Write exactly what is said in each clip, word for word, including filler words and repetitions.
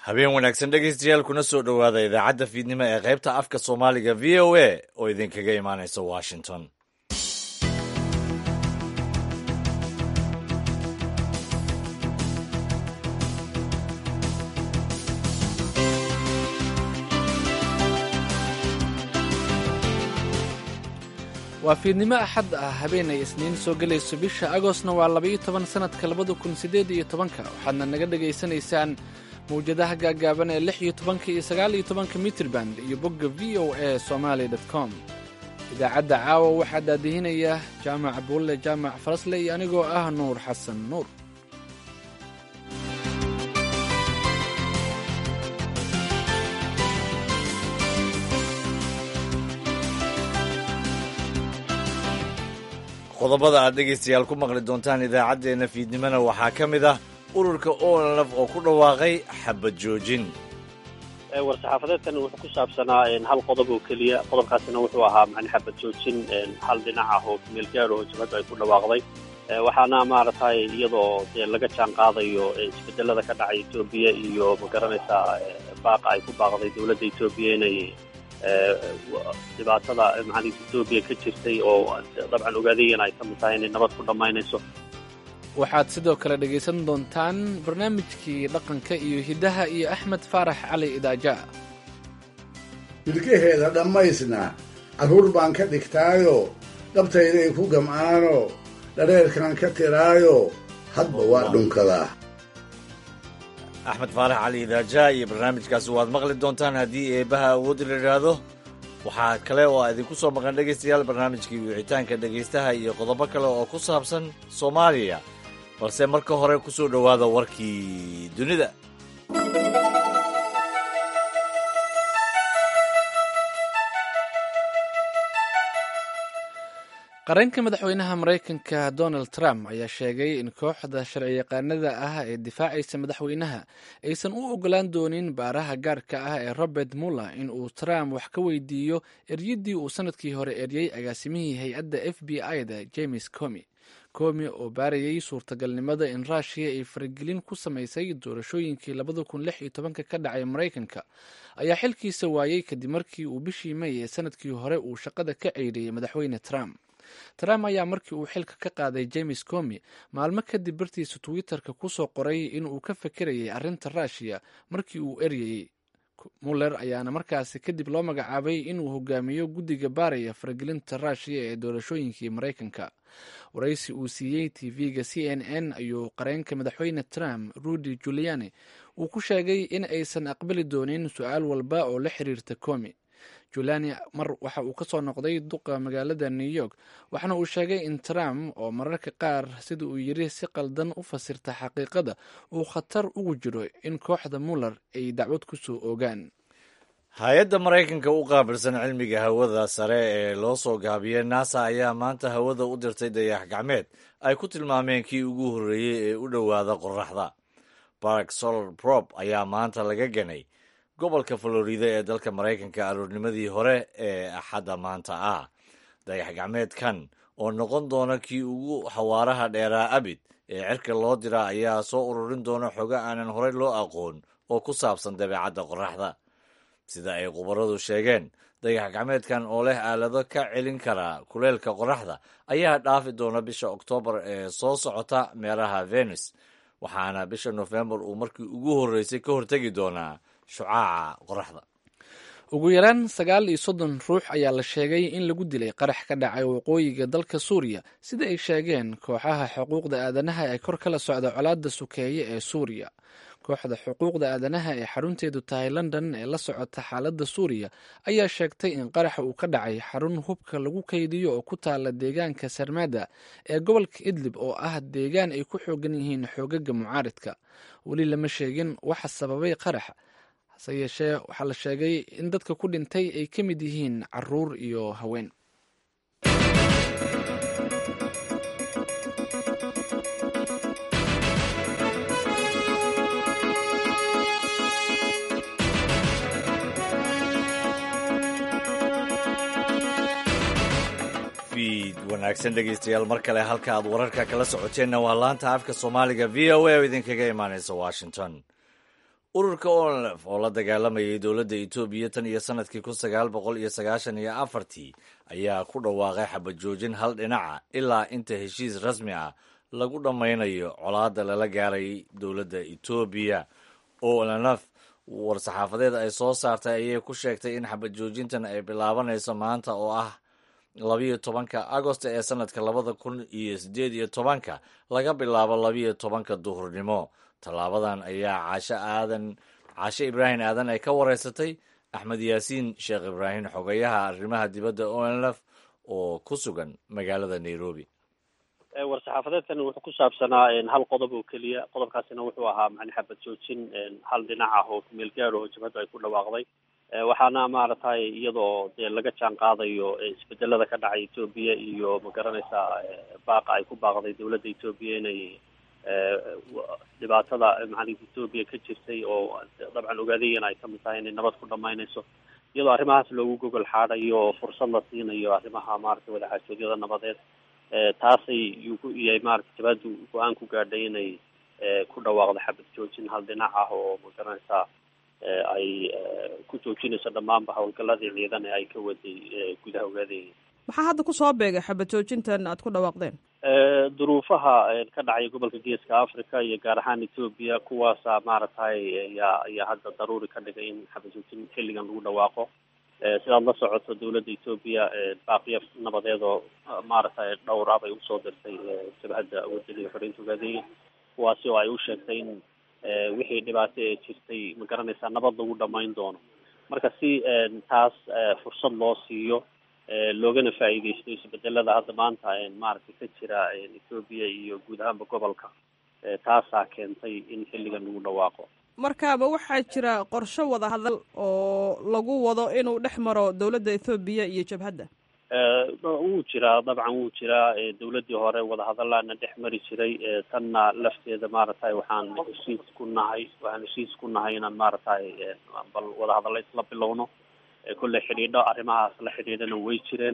habeen wanaagsan dhegaystayaal kuna soo dhowaada idaacadda fiidnimo ee qaybta afka soomaaliga v o a oo idinkaga imaanaysa washington. waa fiidnimo axad ah habeenay isniin soo gelayso bisha agostna waa labaiyo toban sannadka labada kun siddeed iyo tobanka waxaadna naga dhegaysanaysaan mawjadaha gaagaaban ee lix iyo tobanka iyo sagaal iyo tobanka mitriband iyo bogga v o a somaali dot com. idaacadda caawa waxaa daadihinaya jaamac buulle jaamac farasle iyo anigoo ah nuur xasan nuur. qodobada aad dhegaystayaal ku maqli doontaan idaacaddeenna fiidnimona waxaa ka mid ah ururka o n f oo ku dhawaaqay xabad joojin. war-saxaafadeedkan wuxuu ku saabsanaa hal qodob oo keliya. qodobkaasina wuxuu ahaa macni xabad joojin hal dhinac ah oo kumeel gaar oo jabhaddu ay ku dhawaaqday, waxaana maaragtay iyadoo dee laga jaan qaadayo isbedelada ka dhacay etoobiya iyo magaranaysaa baaqa ay ku baaqday dowladda etoobiya inay dhibaatada macni etoobiya ka jirtay oo dabcan ogaadayana ay ka mid tahay inay nabad ku dhammaynayso. waxaad sidoo kale dhegaysan doontaan barnaamijkii dhaqanka iyo hiddaha iyo axmed faarax cali idaaja. ilkaheeda dhammaysna carruur baan ka dhigtaayo dhabtayday ku gam'aano dhareerkaan ka tiraayo hadba waa dhunkadaa. axmed faarax cali idaaja iyo barnaamijkaasi waad maqli doontaan haddii eebbaha awood la idhaahdo. waxaa kale oo a idinku soo maqan dhegaystayaal barnaamijkii wicitaanka dhegaystaha iyo qodobo kale oo ku saabsan soomaaliya, balse marka hore ku soo dhowaada warkii dunida. qaranka madaxweynaha maraykanka donald trump ayaa sheegay in kooxda sharciyaqaanada ah ee difaacaysa madaxweynaha aysan u ogolaan doonin baaraha gaarka ah ee robert muller in uu trump wax ka weydiiyo eryaddii uu sanadkii hore eryey agaasimihii hay-adda f b i-da james comi comi oo baarayay suurtagalnimada in ruushiya ay faragelin ku samaysay doorashooyinkii labada kun lix iyo tobanka ka dhacay maraykanka ayaa xilkiisa waayey kadib markii uu bishii may ee sanadkii hore uu shaqada ka ceyriyey madaxweyne trump. trump ayaa markii uu xilka ka qaaday james comi maalmo kadib bartiisa twitter-ka ku soo qoray in uu ka fekerayay arrinta ruushiya markii uu eryayey. muller ayaana markaasi kadib loo magacaabay inuu hogaamiyo guddiga baaraya faragelinta ruushiya ee doorashooyinkii maraykanka. waraysi uu siiyey t v-ga c n n ayuu qareenka madaxweyne trump rudy giuliani uu ku sheegay in aysan aqbali doonin su-aal walba oo la xiriirta comi. juliani mar waxa uu ka soo noqday duqa magaalada new york waxaana uu sheegay in trump oo mararka qaar sida uu yiri si qaldan u fasirta xaqiiqada uu khatar ugu jiro in kooxda muller ay dacwad ku soo oogaan. hay-adda maraykanka u qaabilsan cilmiga hawada sare ee loo soo gaabiyey nasa ayaa maanta hawada u dirtay dayax gacmeed ay ku tilmaameen kii ugu horreeyey ee u dhowaada qoraxda. bark solar prob ayaa maanta laga ganay gobolka florida ee dalka maraykanka aroornimadii hore ee axadda maanta ah. dayax gacmeedkan oo noqon doona kii ugu xawaaraha dheeraa abid ee cirka loo dira ayaa soo ururin doona xogo aanan horey loo aqoon oo ku saabsan dabeecadda qoraxda. sida ay khubaradu sheegeen, dayax gacmeedkan oo leh aalado ka celin kara kuleelka qoraxda ayaa dhaafi doona bisha oktoobar ee soo socota meeraha venus, waxaana bisha nofembar uu markii ugu horreysay ka hortegi doonaa shucaaca qoraxda. ugu yaraan sagaal iyo soddon ruux ayaa la sheegay in lagu dilay qarax ka dhacay waqooyiga dalka suuriya sida ay sheegeen kooxaha xuquuqda aadanaha ee kor kala socda colaadda sukeeye ee suuriya. kooxda xuquuqda aadanaha ee xarunteedu tahay london ee la socota xaaladda suuriya ayaa sheegtay in qaraxa uu ka dhacay xarun hubka lagu kaydiyo oo ku taala deegaanka sarmada ee gobolka idlib oo ah deegaan ay ku xoogan yihiin xoogaga mucaaridka. weli lama sheegin waxa sababay qaraxa, hase yeeshee waxaa la sheegay in dadka ku dhintay ay ka mid yihiin caruur iyo haween. wanaagsan dhegaystayaal mar kale halka aad wararka kala socoteenna waa laanta afka soomaaliga v o a oo idinkaga imaanaysa washington. ururka onlf oo la dagaalamayay dowladda etoobiya tan iyo sanadkii kun sagaal boqol iyo sagaashan iyo afartii ayaa ku dhawaaqay xabad joojin hal dhinaca ilaa inta heshiis rasmi ah lagu dhammaynayo colaadda lala gaaray dowladda etoobiya. onlf war-saxaafadeed ay soo saartay ayay ku sheegtay in xabad joojintan ay bilaabanayso maanta oo ah labiyo tobanka agosto ee sanadka labada kun iyo siddeed iyo tobanka laga bilaabo labiyo tobanka duhurnimo. tallaabadan ayaa caashe aadan caashe ibraahim aadan ay ka wareysatay axmed yaasiin sheekh ibraahim xogayaha arrimaha dibadda onlf oo ku sugan magaalada nairobi. war-saxaafadeedkan wuxuu ku saabsanaa hal qodob oo keliya. qodobkaasina wuxuu ahaa macni xabad joojin hal dhinac ah oo kumeel gaar oo jabhaddu ay ku dhawaaqday, waxaana maaragtay iyadoo dee laga jaan qaadayo isbedelada ka dhacay etoobiya iyo magaranaysaa baaqa ay ku baaqday dowladda etoobiya inay dhibaatada macallinka etoobiya ka jirtay oo dabcan ogaadayana ay kamid tahay inay nabad ku dhamaynayso, iyadoo arrimahaas loogu gogol xaadayo oo fursad la siinayo arrimaha maaragtay wadaxaajoodyada nabadeed. taasay yahay maaragtay jabhaddu go-aan ku gaadhay inay ku dhawaaqdo xabad joojin hal dhinac ah oo magaranaysaa ay ku joojinayso dhammaanba howlgaladii ciidan ee ay ka waday gudaha ogaadaya. maxaa hadda kusoo beegay xabad joojintan aad ku dhawaaqdeen? duruufaha ka dhacaya gobolka geeska africa iyo gaar ahaan etoobiya, kuwaasa maaragtay yaa ayaa hadda daruuri ka dhigay in xabad joojin xilligan lagu dhawaaqo. sidaad la socoto dowladda etoobiya baaqiya nabadeed oo maaragtay dhowr ah bay usoo dirtay jabhadda wadaniga xoreynta ogaadaya, kuwaasi oo ay u sheegtay in wixii dhibaato ee jirtay magaranaysaa nabad lagu dhamayn doono. marka si taas fursad loo siiyo loogana faa'iidaysto isbedelada hadda maanta maaragtay ka jira etoobiya iyo guud ahaanba gobolka, taasaa keentay in xilligan lagu dhawaaqo. markaaba waxaa jira qorshe wada hadal oo lagu wado inuu dhex maro dowladda ethoobiya iyo jabhadda? wuu jiraa dabcan wuu jiraa. dowladdii hore wadahadalaana dhex mari jiray, tanna lafteeda maaragtay waxaan heshiis ku nahay waxaan heshiis ku nahay inaan maaragtay bal wadahadalla isla bilowno. kolley xidhiidho arrimahaas la xidhiidhana way jireen.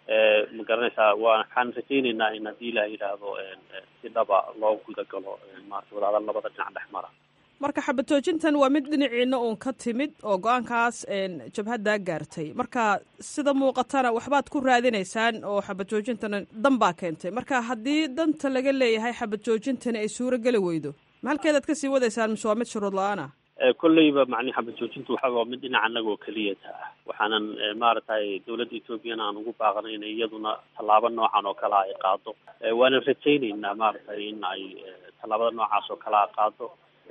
ma garanaysaa waxaan rajaynaynaa in haddii ilaah yidhaahdo si dhaba loo guda galo maarata wadahadal labada dhinac dhex mara. marka xabad joojintan waa mid dhinaciina uun ka timid oo go-aankaas jabhaddaa gaartay, marka sida muuqatana waxbaad ku raadinaysaan oo xabad joojintana dan baa keentay. marka haddii danta laga leeyahay xabad joojintani ay suuro geli weydo, ma halkeedaad kasii wadaysaan mise waa mid shuruud la-aan ah? kolleyba macni xabad joojintu waxa waa mid dhinaca anaga oo keliyata ah. waxaanan maaragtay dowladda etoobiyana aan ugu baaqnay inay iyaduna tallaabo noocan oo kale ay qaado, waanan rajaynaynaa maaragtay in ay tallaabada noocaas oo kale a qaado.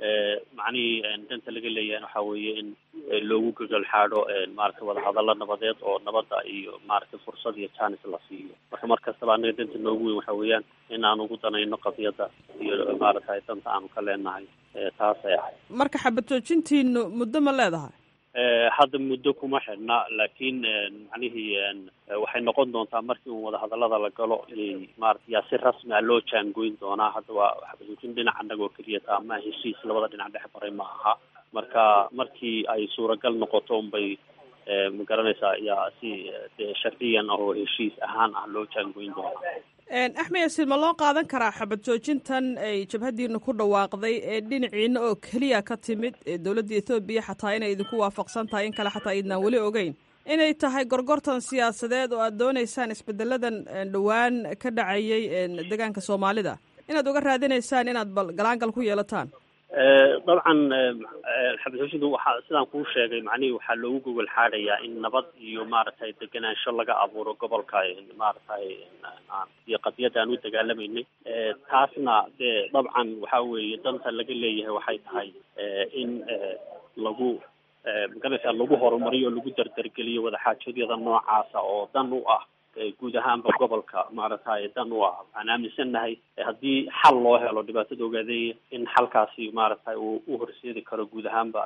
macnihii danta laga leeyahay waxa weeye in loogu gogol xaadho maaragtay wadahadalla nabadeed oo nabadda iyo maaragtay fursad iyo jaanis la siiyo. marka mar kastaba anaga danta noogu weyn waxa weeyaan in aan ugu danayno qadiyadda iyo maaragtay danta aanu ka leenahay taasay ahay. marka xabad joojintiinu muddo ma leedahay? hadda muddo kuma xidhna, laakiin macnihii waxay noqon doontaa markii un wadahadallada la galo maarata yaa si rasmi a loo jaangoyn doonaa. hadda waa xabad joojin dhinac annaga oo keliyata ama heshiis labada dhinac dhex maray ma aha. marka markii ay suuragal noqoto unbay ma garanaysaa yaa si sharciyan oo heshiis ahaan ah loo jaangoyn doonaa. axmed yaasiin, ma loo qaadan karaa xabad joojintan ay jabhaddiina ku dhawaaqday ee dhinaciina oo keliya ka timid ee dowladda ethoobiya xataa inay idinku waafaqsan tahay in kale xataa idnaan weli ogeyn, inay tahay gorgortan siyaasadeed oo aad doonaysaan isbedeladan dhowaan ka dhacayay deegaanka soomaalida inaad uga raadinaysaan inaad bal galaangal ku yeelataan? dabcan xabad joojintu waxaa sidaan kuu sheegay macnihii waxaa loogu gogol xaadayaa in nabad iyo maaragtay degenaansho laga abuuro gobolka maaragtay iyo qadiyadda aan u dagaalamaynay. taasna dee dabcan waxa weeye danta laga leeyahay waxay tahay in lagu magaranaysaa lagu horumariyo o lagu dardargeliyo wadaxaajoodyada noocaasa oo dan u ah guud ahaanba gobolka maaragtay dan u ah. waxaan aaminsannahay haddii xal loo helo dhibaatada ogaadaya in xalkaasi maaragtay uu u horseedi karo guud ahaanba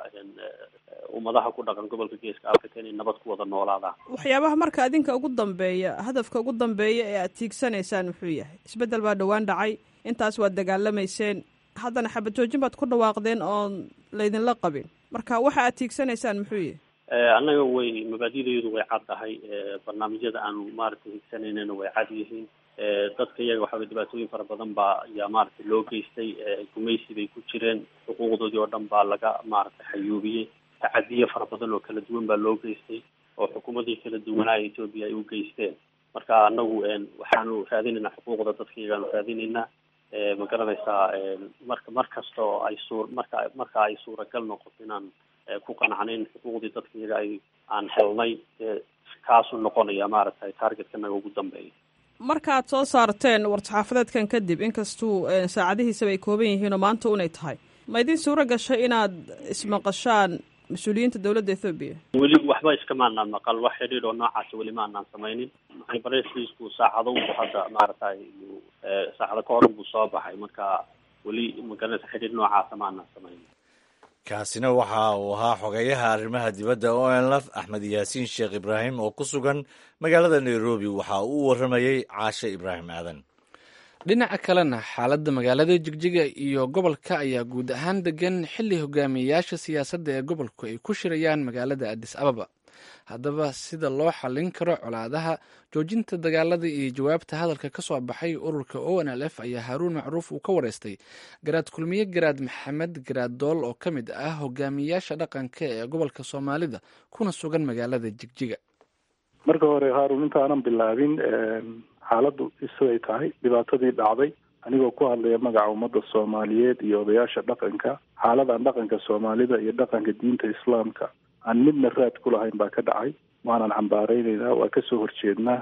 ummadaha ku dhaqan gobolka geeska africa inay nabad ku wada noolaadaan. waxyaabaha marka adinka ugu dambeeya, hadafka ugu dambeeya ee aad tiigsanaysaan muxuu yahay? isbeddel baa dhowaan dhacay, intaas waad dagaalamayseen, haddana xabad joojin baad ku dhawaaqdeen oon laydinla qabin, marka waxa aad tiigsanaysaan muxuu yahay? annaga way mabaadidayadu way cad tahay, barnaamijyada aanu maaragtay higsanayna way cad yihiin. dadka iyaga waxaa dhibaatooyin fara badan baa ayaa maaragtay loo geystay, gumaysi bay ku jireen, xuquuqdoodii oo dhan baa laga maaragtay xayuubiyey, tacadiye fara badan oo kala duwan baa loo geystay oo xukuumadii kala duwanaa Ethiopia ay u geysteen. marka anagu waxaanu raadinaynaa xuquuqda dadka iyagaanu raadinaynaa, ma garanaysaa marka mar kasta oo ay suur marka marka ay suuragal noqoto inaan ku qanacnayn xuquuqdii dadka iyaga ay aan helnay, kaasuu noqonaya maaragtay targetka naga ugu dambeeya. markaad soo saarteen war-saxaafadeedkan kadib, inkastuu saacadihiisaba ay kooban yihiin oo maanta unay tahay, ma idin suura gashay inaad ismaqashaan mas-uuliyiinta dowladda Ethiopia? weli waxba iskamaanaan maqal, wax xidhiidh oo noocaas weli ma aanaan samaynin. baresiisku saacado unbu hadda maaragtay saacado ka hor unbuu soo baxay, marka weli magaranaysa xidhiidh noocaasa ma aanaan samaynin. kaasina waxa uu ahaa xogeyaha arrimaha dibadda O N L F Axmed Yaasiin Sheekh Ibraahim oo ku sugan magaalada Nairobi. waxa uu u warramayey Caashe Ibraahim Aadan. dhinaca kalena xaaladda magaalada Jigjiga iyo gobolka ayaa guud ahaan degan xilli hogaamiyeyaasha siyaasadda ee gobolku ay ku shirayaan magaalada Addis Ababa. haddaba sida loo xallin karo colaadaha, joojinta dagaalada iyo jawaabta hadalka ka soo baxay ururka O N L F ayaa Haaruun Macruuf uu ka wareystay garaad kulmiye garaad maxamed garaad dool oo ka mid ah hogaamiyeyaasha dhaqanka ee gobolka Soomaalida kuna sugan magaalada Jigjiga. marka hore Haaruun, intaanan bilaabin xaaladdu isay tahay dhibaatadii dhacday, anigoo ku hadlaya magaca ummadda Soomaaliyeed iyo odayaasha dhaqanka, xaaladan dhaqanka Soomaalida iyo dhaqanka diinta Islaamka aan midna raad ku lahayn baa ka dhacay. waanan cambaaraynaynaa, waa kasoo horjeednaa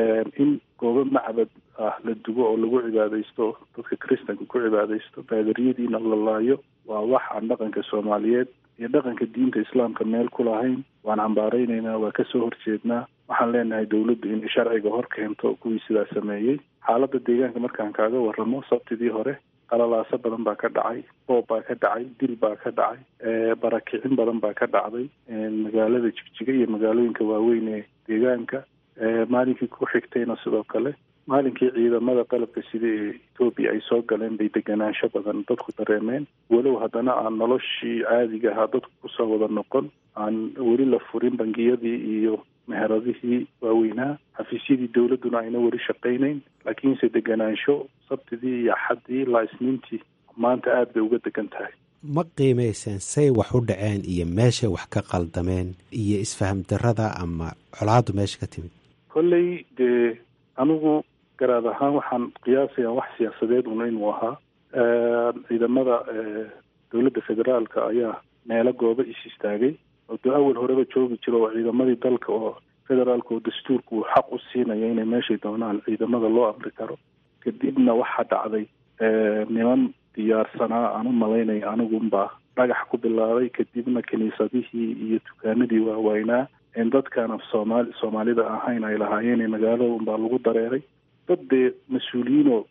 in goobo macbad ah la dugo oo lagu cibaadaysto, dadka kristanka ku cibaadaysto, baadariyadiina la laayo, waa wax aan dhaqanka Soomaaliyeed iyo dhaqanka diinta Islaamka meel ku lahayn. waan cambaaraynaynaa, waa kasoo horjeednaa. waxaan leenahay dawladdu inay sharciga hor keento kuwii sidaa sameeyey. xaaladda deegaanka markaan kaaga warramo, sabtidii hore qalalaaso badan baa ka dhacay, boob baa ka dhacay, dil baa ka dhacay, barakicin badan baa ka dhacday magaalada Jigjiga iyo magaalooyinka waaweyn ee deegaanka. maalinkii ku xigtayna sidoo kale, maalinkii ciidamada qalabka sida ee Ethiopia ay soo galeen bay deganaansho badan dadku dareemeen, walow haddana aan noloshii caadiga ahaa dadku kusoo wada noqon, aan weli la furin bangiyadii iyo meheradihii waaweynaa, xafiisyadii dawladduna ayna weli shaqaynayn, laakiinse deganaansho sabtidii iyo axaddii ilaa isniintii maanta aad bay uga degan tahay. ma qiimayseen say wax u dhaceen iyo meeshay wax ka qaldameen iyo isfaham darrada ama colaaddu meesha ka timid? kolley dee anigu garaad ahaan waxaan qiyaasayaa wax siyaasadeed una inuu ahaa. ciidamada dowladda federaalka ayaa meelo goobo is istaagay oo de awal horeba joogi jiro oo ciidamadii dalka oo federaalka oo dastuurka uu xaq u siinaya inay meeshay doonaan ciidamada loo amri karo. kadibna waxaa dhacday niman diyaarsanaa, aan u malaynaya anigunbaa dhagax ku bilaabay, kadibna kiniisadihii iyo dukaanadii waaweynaa en dadkaan af soomaali soomaalida ahayn ay lahaayeen ee magaalada unbaa lagu dareeray. dad dee mas-uuliyiinoo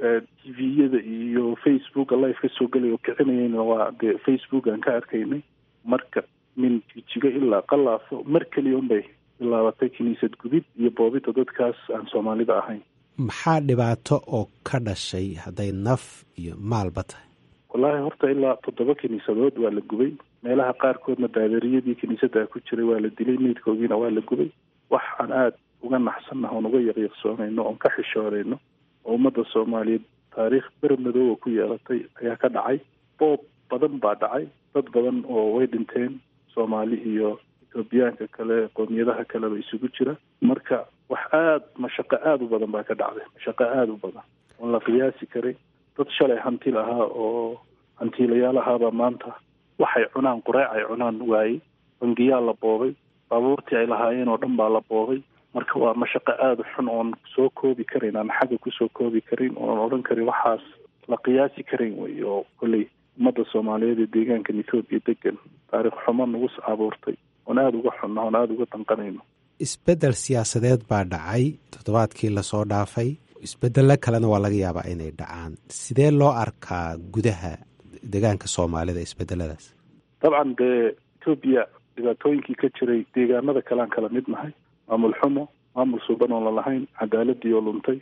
t v-yada iyo facebooka live ka soo gelay oo kicinayayna waa dee facebook aan ka arkaynay. marka min Jigjiga ilaa Qalaafo mar keliya unbay bilaabatay kiniisad gubid iyo boobita dadkaas aan soomaalida ahayn. maxaa dhibaato oo ka dhashay hadday naf iyo maalba tahay? wallaahi horta ilaa toddoba kiniisadood waa la gubay, meelaha qaarkoodna baadariyadii kiniisadda ku jiray waa la dilay, meydkoodiina waa la gubay. wax aan aada uga naxsannaha oon uga yaqiiqsoonayno oon ka xishoonayno oo ummadda Soomaaliyeed taariikh ber madooba ku yeelatay ayaa ka dhacay. boob badan baa dhacay, dad badan oo way dhinteen, Soomaali iyo Etoobiyaanka kale, qoomiyadaha kaleba isugu jira. marka wax aad mashaqo aada u badan baa ka dhacday, mashaqo aada u badan oon la qiyaasi karay. dad shalay hanti lahaa oo hantiilayaal ahaabaa maanta waxay cunaan, qureec ay cunaan waayey, bangiyaa la boobay, baabuurtii ay lahaayeen oo dhan baa la boobay. marka waa mashaqo aada xun oon soo koobi karin, aan xagga kusoo koobi karin, oon odhan karin waxaas la qiyaasi karin wey. oo kolley ummadda Soomaaliyeed ee deegaankan Ethiopia degan taariikh xumo nagu abuurtay oon aada uga xunna oon aada uga danqanayno. isbeddel siyaasadeed baa dhacay toddobaadkii lasoo dhaafay, isbeddello kalena waa laga yaabaa inay dhacaan. sidee loo arkaa gudaha deegaanka Soomaalida isbedeladaas? dabcan dee Ethiopia dhibaatooyinkii ka jiray deegaanada kalean kala mid nahay, maamul xumo, maamul suuban oon la lahayn, cadaaladii oo luntay,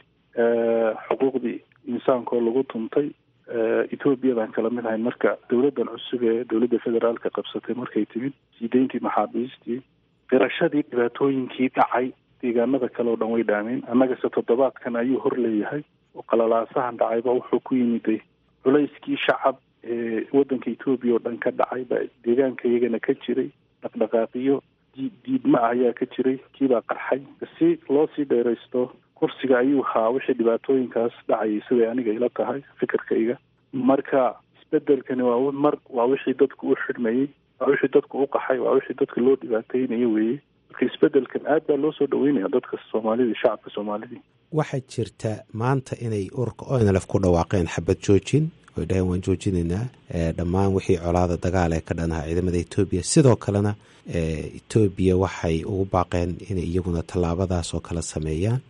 xuquuqdii insaankaoo lagu tuntay, Ethiopiadan kala mid ahayn. marka dowladdan cusub ee dowladda federaalka qabsatay markay timid, siideyntii maxaabiistii, qirashadii dhibaatooyinkii dhacay deegaanada kale oo dhan way dhaameen. annagase toddobaadkan ayuu hor leeyahay oo qalalaasahan dhacayba wuxuu ku yimiday culayskii shacab ee waddanka etoobiya oo dhan ka dhacay baa deegaanka iyagana ka jiray. dhaqdhaqaaqiyo diidma ah ayaa ka jiray, kiibaa qarxay. si loo sii dheeraysto kursiga ayuu haa wixii dhibaatooyinkaas dhacayay siday aniga ila tahay fikirkayga. marka isbedelkani waa mar waa wixii dadku u xidhmayey, waa wixii dadku u qaxay, waa wixii dadka loo dhibaateynayo weeye. marka isbedelkan aad baa loo soo dhaweynaya dadka soomaalida, shacabka soomaalida. waxaa jirta maanta inay ururka O N L F ku dhawaaqeen xabad joojin, oy dhaheen waan joojinaynaa dhammaan wixii colaada dagaal ee ka dhanaha ciidamada etoobiya. sidoo kalena etoobiya waxay ugu baaqeen inay iyaguna tallaabadaas oo kala sameeyaan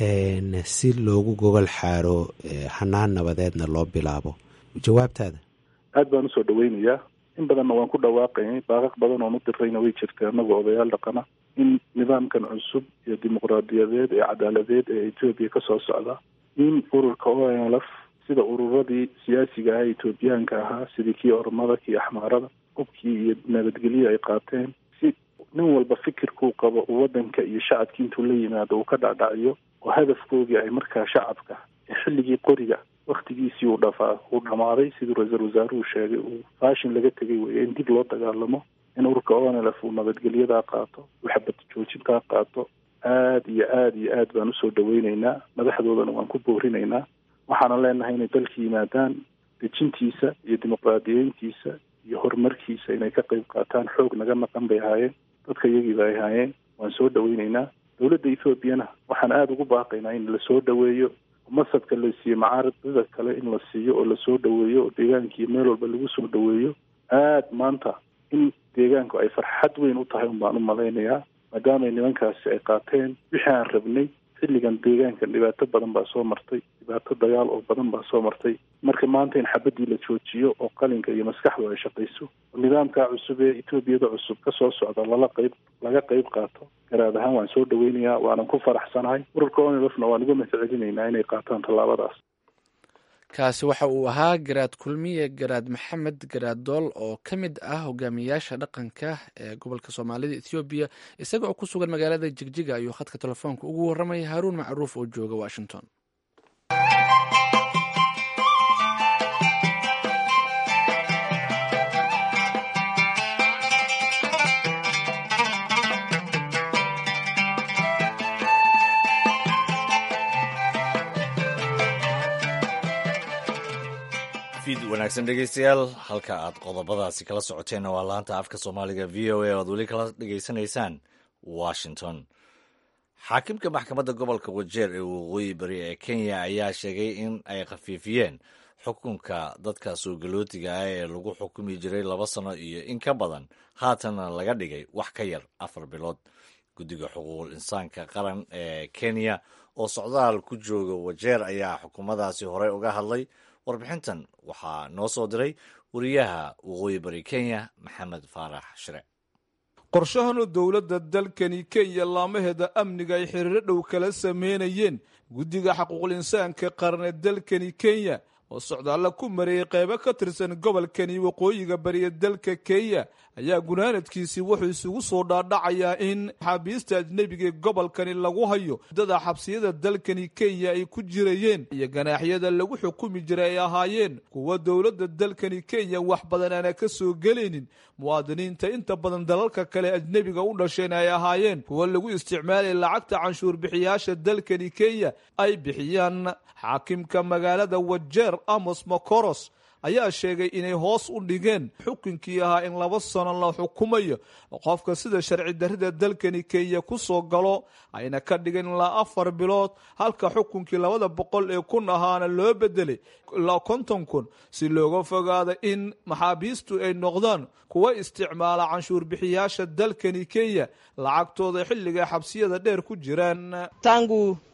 si loogu gogol xaaro hanaan nabadeedna loo bilaabo. jawaabtaada? aad baan usoo dhaweynayaa. in badanna waan ku dhawaaqaynay, baaqaq badan oon u dirayna way jirta anagoo odayaal dhaqana, in nidaamkan cusub iyo dimuqraadiyadeed ee cadaaladeed ee etoobiya ka soo socda, in ururka O N L F sida ururadii siyaasiga ahaa etoobiyaanka ahaa, sidii kii ormada, kii axmaarada, hubkii iyo nabadgelyo ay qaateen, si nin walba fikirkuu qabo uu waddanka iyo shacabkii intuu la yimaado uu ka dhacdhaciyo oo hadafkoogii ay markaa shacabka xilligii qoriga waktigiisii uu dhafaa uu dhamaaday, siduu ra-iisul wasaaruhu sheegay, uu faashin laga tegay weeye in dib loo dagaalamo, in ururka O N L F uu nabadgelyadaa qaato, uu xabad joojintaa qaato. aad iyo aad iyo aad baan usoo dhaweynaynaa, madaxdoodana waan ku boorinaynaa. waxaana leenahay inay dalka yimaadaan, dejintiisa iyo dimuqraadiyeyntiisa iyo horumarkiisa inay ka qayb qaataan. xoog naga maqan bay ahaayeen, dadka iyagiiba ay ahaayeen. waan soo dhaweynaynaa. dowladda etoobiyana waxaan aada ugu baaqaynaa in lasoo dhaweeyo, masadka la siiyo macaaridada kale in la siiyo oo lasoo dhaweeyo, oo deegaankii meel walba lagu soo dhaweeyo. aad maanta in deegaanku ay farxad weyn u tahay un baan u malaynayaa, maadaamay nimankaasi ay qaateen wixii aan rabnay. xilligan deegaankan dhibaato badan baa soo martay, dhibaato dagaal oo badan baa soo martay. marka maanta in xabadii la joojiyo oo qalinka iyo maskaxdu ay shaqayso, nidaamkaa cusub ee etoobiyada cusub ka soo socda lala qayb laga qayb qaato, garaad ahaan waan soo dhaweynayaa, waanan ku faraxsanahay. ururka O N L F-na waan uga mahadcelinaynaa inay qaataan tallaabadaas. kaasi waxa uu ahaa garaad kulmiye garaad maxamed garaad dool oo ka mid ah hogaamiyayaasha dhaqanka ee gobolka soomaalida ethoobiya. isaga oo ku sugan magaalada jigjiga ayuu khadka telefoonka ugu warramaya haaruun macruuf oo jooga washington. wanaagsan dhegeystayaal, halka aad qodobadaasi kala socoteenna waa laanta afka soomaaliga v o a o aad weli kala dhegeysanaysaan washington. xaakimka maxkamadda gobolka wajeer ee waqooyi bari ee kenya ayaa sheegay in ay khafiifiyeen xukunka dadka soogalootiga ah ee lagu xukumi jiray laba sano iyo in ka badan, haatanna laga dhigay wax ka yar afar bilood. guddiga xuquuqul insaanka qaran ee kenya oo socdaal ku jooga wajeer ayaa xukuumadaasi horey uga hadlay. warbixintan waxaa noo soo diray wariyaha waqooyi bari kenya maxamed faarax shire. qorshahanu dowladda dalkani kenya laamaheeda amniga ay xiriiro dhow kala sameynayeen guddiga xuquuqul insaanka qaran ee dalkani kenya oo socdaalla ku mareeyay qaybo ka tirsan gobolkani waqooyiga bariya dalka kenya ayaa gunaanadkiisii wuxuu isugu soo dhaadhacayaa in maxaabiista ajnebiga ee gobolkani lagu hayo dada xabsiyada dalkani kenya ay ku jirayeen iyo ganaaxyada lagu xukumi jiray ay ahaayeen kuwa dowladda dalkani kenya wax badan aana ka soo gelaynin. muwaadiniinta inta badan dalalka kale ajnebiga u dhasheen ay ahaayeen kuwa lagu isticmaalay lacagta canshuur bixiyaasha dalkani kenya ay bixiyaan. xaakimka magaalada wajeer amos makoros ayaa sheegay inay hoos u dhigeen xukunkii ahaa in laba sano la xukumayo qofka sida sharci darrida dalkani kenya ku soo galo, ayna ka dhigeen ilaa afar bilood, halka xukunkii labada boqol ee kun ahaana loo bedelay ilaa konton kun si looga fogaado in maxaabiistu ay noqdaan kuwa isticmaala canshuur bixiyaasha dalkani kenya lacagtooda xilliga xabsiyada dheer ku jiraan. tangu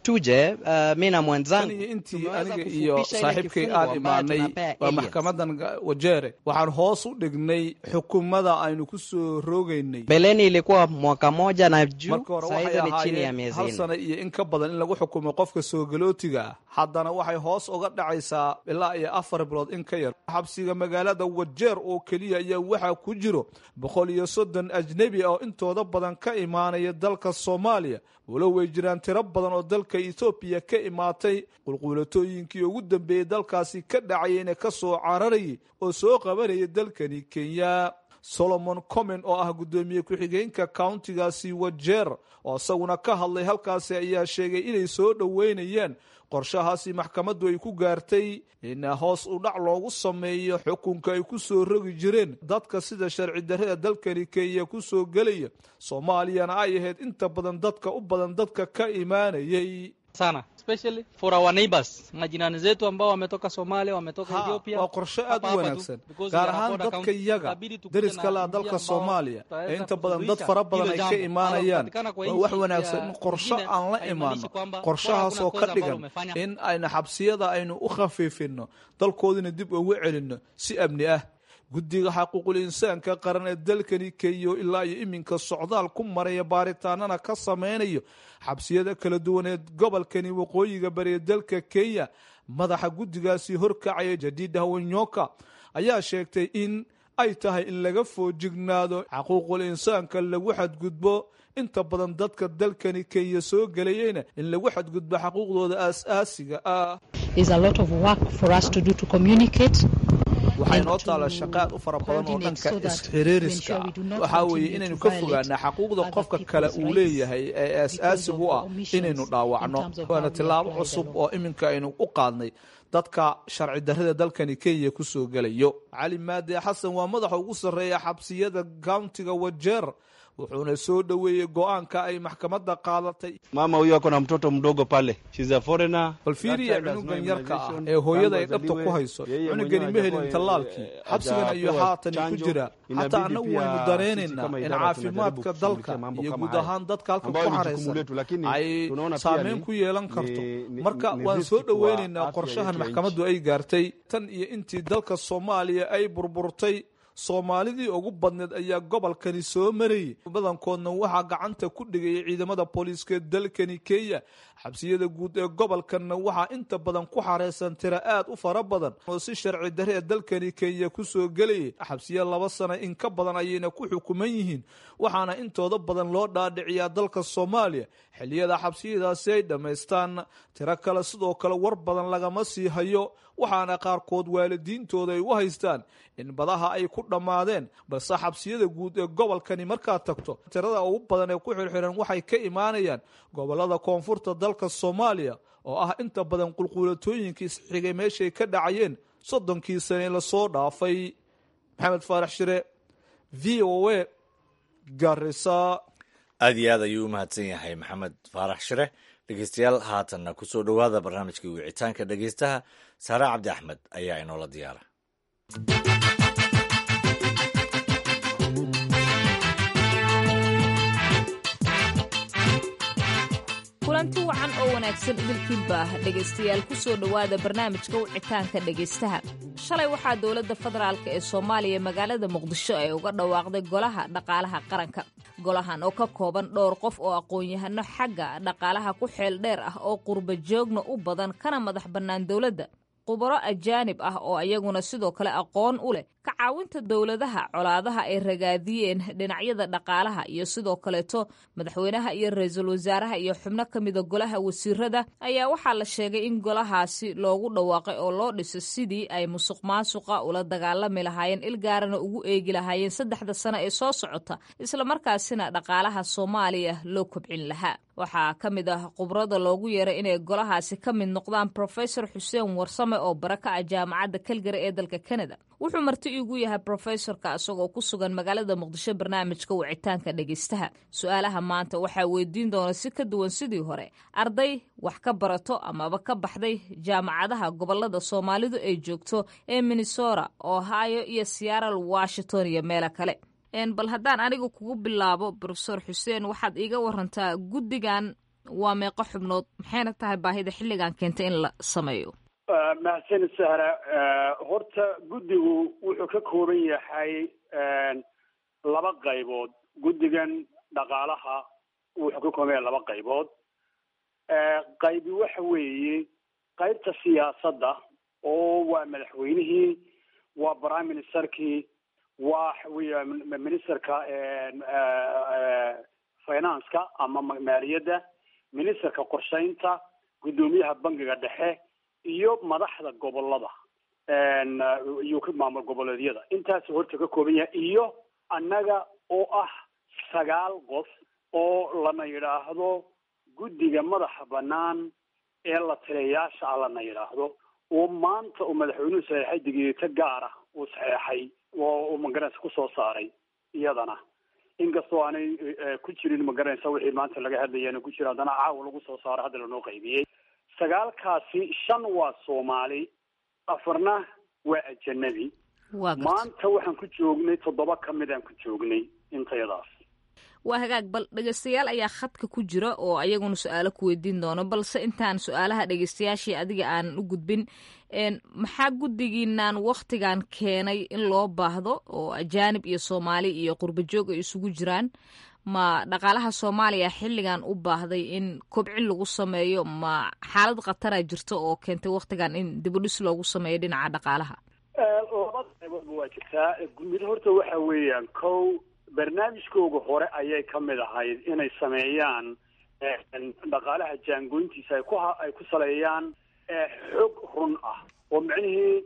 tuje uh, mimi na mwenzangu intii aniga iyo saaxiibkay aan imaanay waa maxkamadan Wajere waxaan hoos u dhignay xukuumada aynu ku soo rogaynay beleni ilikuwa mwaka moja na juu sasa ni chini ya miezi hal sana iyo in ka badan in lagu xukumo qofka soo galootiga haddana waxay hoos uga dhacaysaa ilaa iyo afar bilood in ka yar xabsiga magaalada Wajere oo kaliya ayaa waxa ku jiro boqol iyo soddon ajnabi oo intooda badan ka imaanaya dalka Soomaaliya walow way jiraan tiro badan oo dalka Ethiopia ka imaatay qulqulatooyinkii ugu dambeeyay dalkaasi ka dhacayna ka soo cararayay oo soo qabanaya dalkani Kenya. Solomon Komen oo ah gudoomiye ku-xigeenka countigaasi Wajere oo isaguna ka hadlay halkaasi ayaa sheegay inay soo dhaweynayaan qorshahaasi maxkamaddu ay ku gaartay in hoos u dhac loogu sameeyo xukunka ay ku soo rogi jireen dadka sida sharci darrada dalkani Kenya ku soo galaya Soomaaliyana ay ahayd inta badan dadka u badan dadka ka imaanayay sana especially for our neighbors majirani zetu ambao wametoka Somalia wametoka Ethiopia waa qorshe aad u wanaagsan gaar ahaan dadka iyaga dariska la dalka Soomaaliya inta badan dad fara badan ay ka imaanayaan wax wanaagsan in qorshe aan la imaano qorshahaas oo ka dhigan in ayna xabsiyada aynu u khafiifino dalkoodina dib ugu celino si amni ah. guddiga xuquuqul insaanka qaran ee dalkani Kenya ilaa iyo iminka socdaal ku maraya baaritaanana ka sameynayo xabsiyada kala duwan ee gobolkani waqooyiga bari ee dalka Kenya. madaxa guddigaasi horkacaya Jadida Wanyoka ayaa sheegtay in ay tahay in laga foojignaado xuquuqul insaanka lagu xadgudbo inta badan dadka dalkani Kenya soo galayeen in lagu xadgudbo xuquuqdooda aas-aasiga ah. There's a lot of work for us to do to communicate. waxay noo taala shaqaad u fara badan oo dhanka isxiriiriska waxa weeye inaynu ka fogaana xuquuqda qofka kale uu leeyahay ee aas-aasigu ah inaynu dhaawacno waana tilaabo cusub oo iminka aynu u qaadnay dadka sharci darrada dalkani Kenya ku soo galayo. Cali Maade Xasan waa madaxa ugu sarreeya xabsiyada countiga Wajere wuxuuna soo dhaweeyay go'aanka ay maxkamadda qaadatay. Mama huyo ako na mtoto mdogo pale, she's a foreigner. balfiiriya cunugan yarka ah ee hooyada ay dhabta ku hayso cunugani ma helin talaalkii xabsigan ayuu haatan ku jira hataa anagu waynu dareenaynaa in caafimaadka dalka iyo guud ahaan dadka halka ku xareysan ay saameyn ku yeelan karto. marka waan soo dhaweynaynaa qorshahan maxkamaddu ay gaartay. tan iyo intii dalka Soomaaliya ay burburtay Soomaalidii ugu badneed ayaa gobolkani soo marayay badankoodna waxaa gacanta ku dhigay ciidamada booliiska dalkani Kenya. xabsiyada guud ee gobolkana waxaa inta badan ku xareysan tira aad u fara badan oo si sharci darre ee dalkani Kenya ku soo galay. xabsiya laba sano in ka badan ayayna ku xukuman yihiin waxaana intooda badan loo dhaadhiciyaa dalka Soomaaliya xilliyada xabsiyadaasi ay dhameystaan. tira kale sidoo kale war badan lagama sii hayo waxaana qaarkood waalidiintooda ay u haystaan in badaha ay ku dhamaadeen balse xabsiyada guud ee gobolkani markaa tagto tirada ugu badan ee ku xirxiran waxay ka imaanayaan gobolada koonfurta dalka Soomaaliya oo ah inta badan qulqulatooyinkii isxigay meeshay ka dhacayeen soddonkii sane la soo dhaafay. Maxamed Faarax Shire V O A Garissa. aad iyo aad ayuu u mahadsan yahay Maxamed Faarax Shire. dhegeystayaal haatanna ku soo dhowaada barnaamijkii wicitaanka dhegeystaha. Saare Cabdi Axmed ayaa inoola diyaara. kulanti wacan oo wanaagsan idilkiinba dhegaystayaal ku soo dhowaada barnaamijka wicitaanka dhegaystaha. shalay waxaa dowladda federaalka ee Soomaaliya magaalada Muqdisho ay uga dhawaaqday golaha dhaqaalaha qaranka. golahan oo ka kooban dhowr qof oo aqoon-yahano xagga dhaqaalaha ku xeel dheer ah oo qurba joogna u badan kana madax bannaan dowladda. khubaro ajaanib ah oo ayaguna sidoo kale aqoon u leh ka caawinta dowladaha colaadaha ay ragaadiyeen dhinacyada dhaqaalaha iyo sidoo kaleeto madaxweynaha iyo ra-iisul wasaaraha iyo xubno ka mida golaha wasiirada ayaa waxaa la sheegay in golahaasi loogu dhawaaqay oo loo dhiso sidii ay musuq maasuqa ula dagaalami lahaayeen ilgaarana ugu eegi lahaayeen saddexda sano ee soo socota islamarkaasina dhaqaalaha Soomaaliya loo kobcin lahaa. waxaa ka mid ah khubrada loogu yeeray inay golahaasi ka mid noqdaan Professor Xuseen Warsame oo baraka ah jaamacadda Calgary ee dalka Canada. wuxuu marti igu yahay professorka asagoo ku sugan magaalada Muqdisho barnaamijka wicitaanka dhegeystaha. su'aalaha maanta waxaa weydiin doona si ka duwan sidii hore arday wax ka barato amaba ka baxday jaamacadaha gobolada Soomaalidu ay joogto ee Minnesota, Ohio iyo Seattle, Washington iyo meelo kale. bal haddaan aniga kugu bilaabo Professor Xuseen waxaad iiga warantaa guddigan waa meeqo xubnood maxayna tahay baahida xilligan keentay in la sameeyo mahadsanid sahra horta guddigu wuxuu ka kooban yahay laba qaybood guddigan dhaqaalaha wuxuu ka kooban yahay laba qaybood qaybi waxa weeye qaybta siyaasadda oo waa madaxweynihii waa prime ministerkii waa xawiya ministerka financeka ama maaliyadda ministerka qorshaynta guddoomiyaha bangiga dhexe iyo madaxda gobolada iyo maamul goboleedyada intaas horta ka kooban yahay iyo annaga oo ah sagaal qof oo lana yidhaahdo guddiga madaxa banaan ee la taliyayaasha ah lana yidhaahdo oo maanta uu madaxweynuhu saxeexay digreeto gaara uu saxeexay oo magaranaysa kusoo saaray iyadana inkastoo aanay ku jirin magaranaysa wixii maanta laga hadlayana ku jira haddana caawa lagu soo saaro hadda lanoo qaybiyey sagaalkaasi shan waa soomaali afarna waa ajanabi maanta waxaan ku joognay toddoba ka mid aan ku joognay intayadaas waa hagaag bal dhegeystayaal ayaa khadka ku jira oo ayaguna su-aalo ku weydiin doono balse intaan su-aalaha dhegeystayaashii adiga aan u gudbin maxaa guddigiinaan waktigan keenay in loo baahdo oo ajaanib iyo soomaali iyo qurba joog ay isugu jiraan ma dhaqaalaha soomaaliya xilligan u baahday in kobcin lagu sameeyo ma xaalad khatara jirta oo keentay waktigan in dibudhis loogu sameeyo dhinaca dhaqaalaha labada qayboodba waa jirtaa mid horta waxa weeyaan kow barnaamijkooga hore ayay ka mid ahayd inay sameeyaan dhaqaalaha jaangoyntiisa ay ku ay ku saleeyaan xog run ah oo micnihii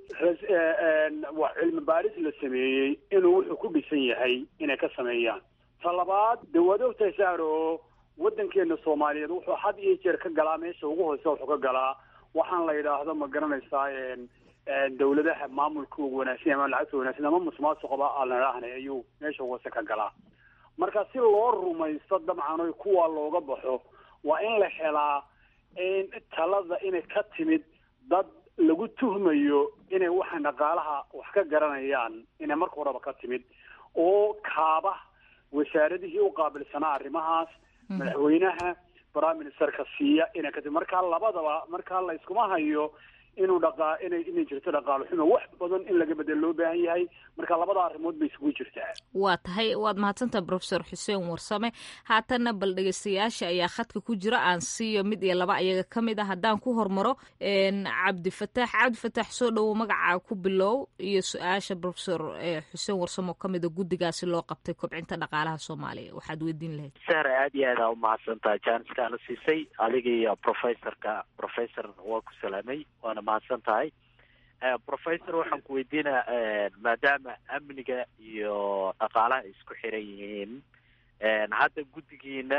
waa cilmi baaris la sameeyey inuu wuxuu ku dhisan yahay inay ka sameeyaan ta labaad dawaadogtahay saaro waddankeena soomaaliyeed wuxuu had iyo jeer ka galaa meesha ugu hoose wuxuu ka galaa waxaan la yidhaahdo ma garanaysaa dawladaha maamulkooga wanaagsan ama lacagta wanaagsan ama musuqmaasuqaba aan la idhaahnay ayuu meesha hoose ka galaa marka si loo rumaysto dabcan oy kuwa looga baxo waa in la helaa talada inay ka timid dad lagu tuhmayo inay waxaan dhaqaalaha wax ka garanayaan inay marka horeba ka timid oo kaaba wasaaradihii u qaabilsanaa arrimahaas madaxweynaha prime ministerka siiya inay ka timid markaa labadaba markaa la iskuma hayo inuu dhaqaa inay inay jirto dhaqaalo xumo wax badan in laga bedel loo baahan yahay marka labada arrimood bay isugu jirtaa waa tahay waad mahadsantahay professor xuseen warsame haatanna bal dhegeystayaasha ayaa khadka ku jira aan siiyo mid iyo laba ayaga ka mid ah haddaan ku hormaro cabdifataax cabdifataax soo dhowow magacaa ku bilow iyo su-aasha professor xuseen warsame oo ka mid a guddigaasi loo qabtay kobcinta dhaqaalaha soomaaliya waxaad weydiin lahayd sahra aad iyo aad aa umahadsantaha janiska ala siisay adiga iyo professorka professor waa ku salaamay waana mahadsan tahay professor waxaan ku weydiinaa maadaama amniga iyo dhaqaalaha isku xiran yihiin hadda guddigiina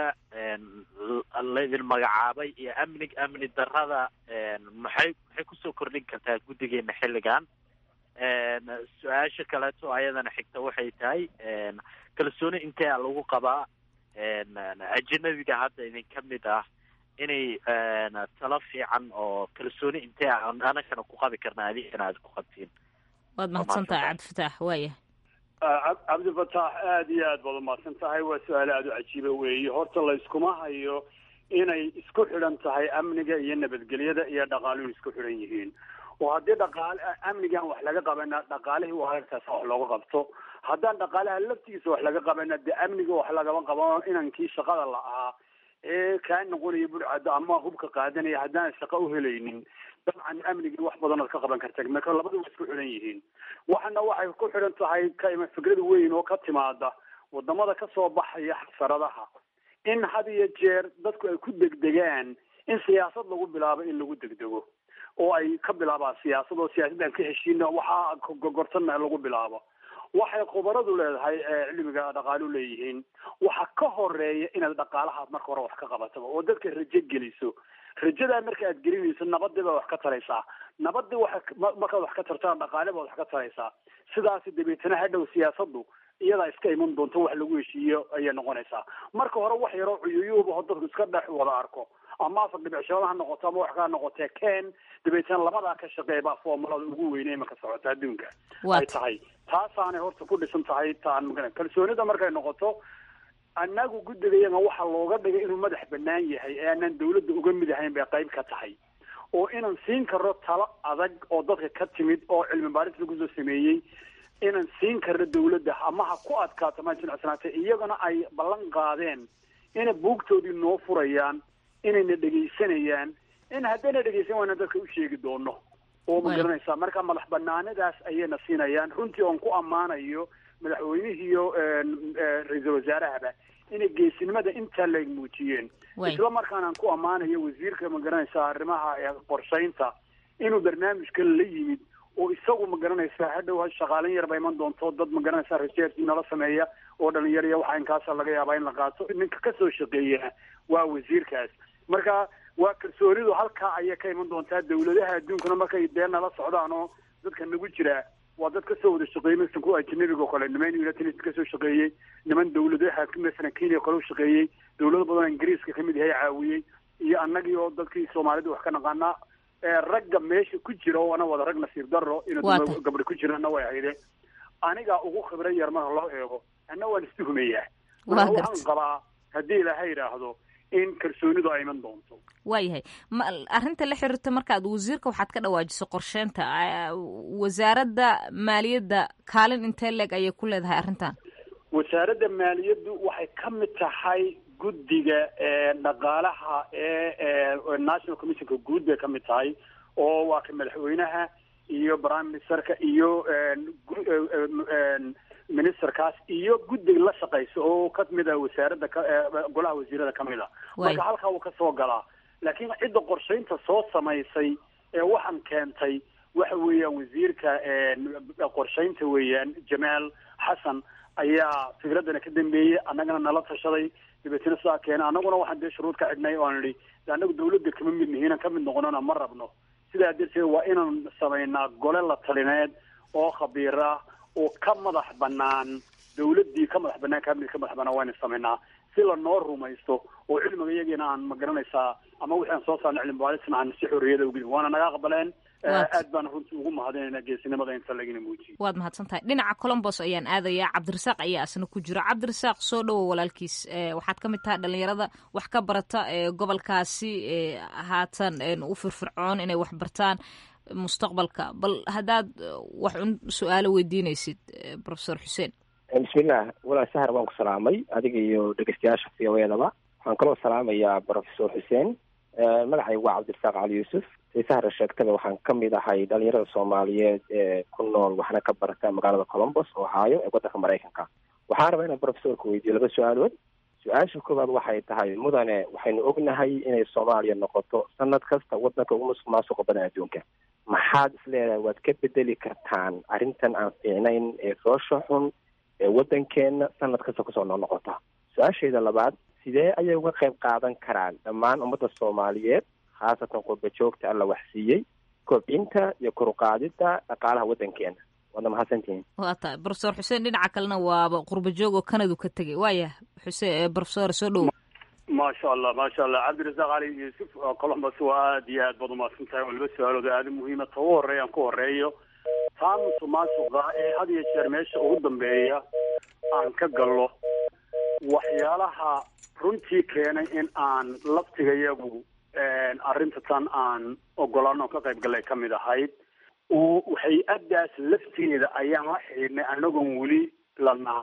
laydin magacaabay iyo amnig amni darrada maxay maxay kusoo kordhin kartaa guddigeena xilligan su-aasha kaleeto ayadana xigta waxay tahay kalsooni intee lagu qabaa ajanabiga hadda idin ka mid ah inay talo fiican oo kalsooni intee anagana ku qabi karna adigana aad ku qabtiin waad mahadsan tahay cabdifataax waaya cabdifataax aad iyo aad baad umahadsan tahay waa su-aalo aada u cajiiba weeye horta la iskuma hayo inay isku xidhan tahay amniga iyo nabadgelyada iyo dhaqaaluhu isku xidhan yihiin oo haddii dhaqaal amnigan wax laga qabana dhaqaalihii waa halkaas wax looga qabto haddaan dhaqaalaha laftigiisa wax laga qabana dee amniga wax lagama qabano inankii shaqada la ahaa ee kaa noqonaya burcadda ama hubka qaadanaya haddaan shaqo u helaynin dabcan amnigii wax badanood ka qaban karta marka labadu waa isku xidhan yihiin waxana waxay ku xidhan tahay ka fikrad weyn oo ka timaada wadamada kasoo baxaya xasaradaha in had iyo jeer dadku ay ku degdegaan in siyaasad lagu bilaabo in lagu degdego oo ay ka bilaabaan siyaasad oo siyaasaddan ka heshiina waxaa gogortana lagu bilaabo waxay khubaradu leedahay cilmiga dhaqaalu leeyihiin waxa ka horeeya inaad dhaqaalaha marka hore wax ka qabataba oo dadka rajo geliso rajadaa marka aad gelinayso nabadii baa wax ka taraysaa nabadii waxa markaad wax ka tartaan dhaqaale baad wax ka taraysaa sidaasi dabeetana hadhow siyaasadu iyadaa iska iman doonto wax lagu heshiiyo ayay noqonaysaa marka hore wax yaroo cuyuyuuba dadku iska dhex wada arko ama afar dhibicshooda ha noqoto ama wax kaa noqotee ken dabeetana labadaa ka shaqeeyba foomulada ugu weynay marka socota adduunka ay tahay taasaanay horta ku dhisan tahay taan magan kalsoonida markay noqoto annagu guddigayaga waxaa looga dhigay inuu madax bannaan yahay ee aanan dawladda uga mid ahayn bay qayb ka tahay oo inaan siin karno talo adag oo dadka ka timid oo cilmi baaris lagu soo sameeyey inaan siin karno dawladda ama ha ku adkaato ma jinacsanaatay iyagana ay ballan qaadeen inay buugtoodii noo furayaan inayna dhegaysanayaan in haddayna dhegaysan waana dadka u sheegi doono oo ma garanaysaa marka madax banaanidaas ayayna siinayaan runtii oon ku ammaanayo madaxweynihiiyo ra-iisul wasaarahaba inay geesinimada intaa la muujiyeen isla markaanaan ku ammaanayo wasiirka ma garanaysaa arrimaha qorshaynta inuu barnaamijkan la yimid oo isagu ma garanaysaa hadhow shaqaalin yar ba iman doonto dad ma garanaysaa research nala sameeya oo dhalinyar iyo waxa inkaasa laga yaabaa in la qaato ninka kasoo shaqeeya waa wasiirkaas marka waa kalsoonidu halkaa ayay ka iman doontaa dawladaha adduunkana markay dee nala socdaan oo dadka nagu jira waa dad kasoo wada shaqeeyey masalan kuwa ajnabiga oo kale niman united states kasoo shaqeeyey niman dawladaha masalan kenya kale u shaqeeyey dawlado badan ingiriiska kamid yahay caawiyey iyo annagii oo dadkii soomaalida wax ka naqaanaa ragga meesha ku jira oo ana wada rag nasiib daro inuu gabdho ku jirana way ahayde aniga ugu khibra yar marka loo eego anna waan istuhumayaa waxaan qabaa haddii ilaahay yidhaahdo in kalsoonidu ay iman doonto waayahay arrinta la xiriirta markaad wasiirka waxaad ka dhawaajiso qorsheynta wasaaradda maaliyadda kaalin intee leeg ayay ku leedahay arrintan wasaaradda maaliyaddu waxay ka mid tahay guddiga dhaqaalaha ee national commissionka guud bay ka mid tahay oo waa ka madaxweynaha iyo prime ministerka iyo ministerkaas iyo guddiga la shaqaysa oo ka mid ah wasaaradda golaha wasiirada ka mid a marka halkaa wuu kasoo galaa laakiin cidda qorshaynta soo samaysay ee waxaan keentay waxa weeyaan wasiirka qorshaynta weeyaan jamaal xasan ayaa fikraddana ka dambeeyey annagana nala tashaday dabeetna sidaa keena annaguna waxaan dee shuruud ka xidhnay oan idhi annagu dawladda kama mid nihiinan ka mid noqonona ma rabno sidaa darteed waa inaan samaynaa gole la talineed oo khabiira oo ka madax banaan dawladdii ka madax banaan kabinet ka madax banaan waa inaan samaynaa si lanoo rumaysto oo cilmiga iyagiina aan ma garanaysaa ama wixii aan soo saarna cilmi baarisna aan si xorriyada ugudin waana naga aqbaleen aad baan runtii ugu mahadinayna geesinimada inta lagina muujiyo waad mahadsan tahay dhinaca colombos ayaan aadayaa cabdirasaaq ayaa asna ku jira cabdirasaaq soo dhowo walaalkiis waxaad ka mid tahay dhalinyarada wax ka barata gobolkaasi haatan u firfircoon inay wax bartaan mustaqbalka bal haddaad wax un su-aalo weydiinaysid professor xuseen bismillah walaa sahar waan ku salaamay adiga iyo dhegeystayaasha v o edaba waxaan kaloo salaamayaa professor xuseen magacaygu waa cabdirasaaq cali yuusuf say sahra sheegtaba waxaan ka mid ahay dhalinyarada soomaaliyeed ee ku nool waxna ka barata magaalada colombos ohio ee waddanka maraykanka waxaan rabaa inaan professorka weydiiyo laba su-aalood su-aasha koowaad waxay tahay mudane waxaynu ognahay inay soomaaliya noqoto sanad kasta waddanka ugu musuq maasuqa badan adduunka maxaad isleedahay waad ka bedeli kartaan arrintan aan fiicnayn ee foosha xun ee waddankeenna sanad kasta kusoo noqnoqota su-aashayda labaad sidee ayay uga qayb qaadan karaan dhammaan ummadda soomaaliyeed khaasatan qurba joogta alla wax siiyey kobcinta iyo koruqaadida dhaqaalaha waddankeena waadna mahadsantihiin waa tahay professor xuseen dhinaca kalena waaba qurba joog oo kanadu ka tegay waaya xuseen professor soo dhowo maasha allah maasha allah cabdirasaaq cali yuusuf colombos waa aada iyo aad baad umahadsan tahay waa laba su-aalood aada muhiima ta ugu horreeya aan ku horeeyo taa musuq maasuqa ee had iyo jeer meesha ugu dambeeya aan ka gallo waxyaalaha runtii keenay in aan laftigayagu arrinta tan aan ogolaano ka qayb gallay ka mid ahayd waxay addaas lafteeda ayaan la xidhiidhnay anagoon weli lana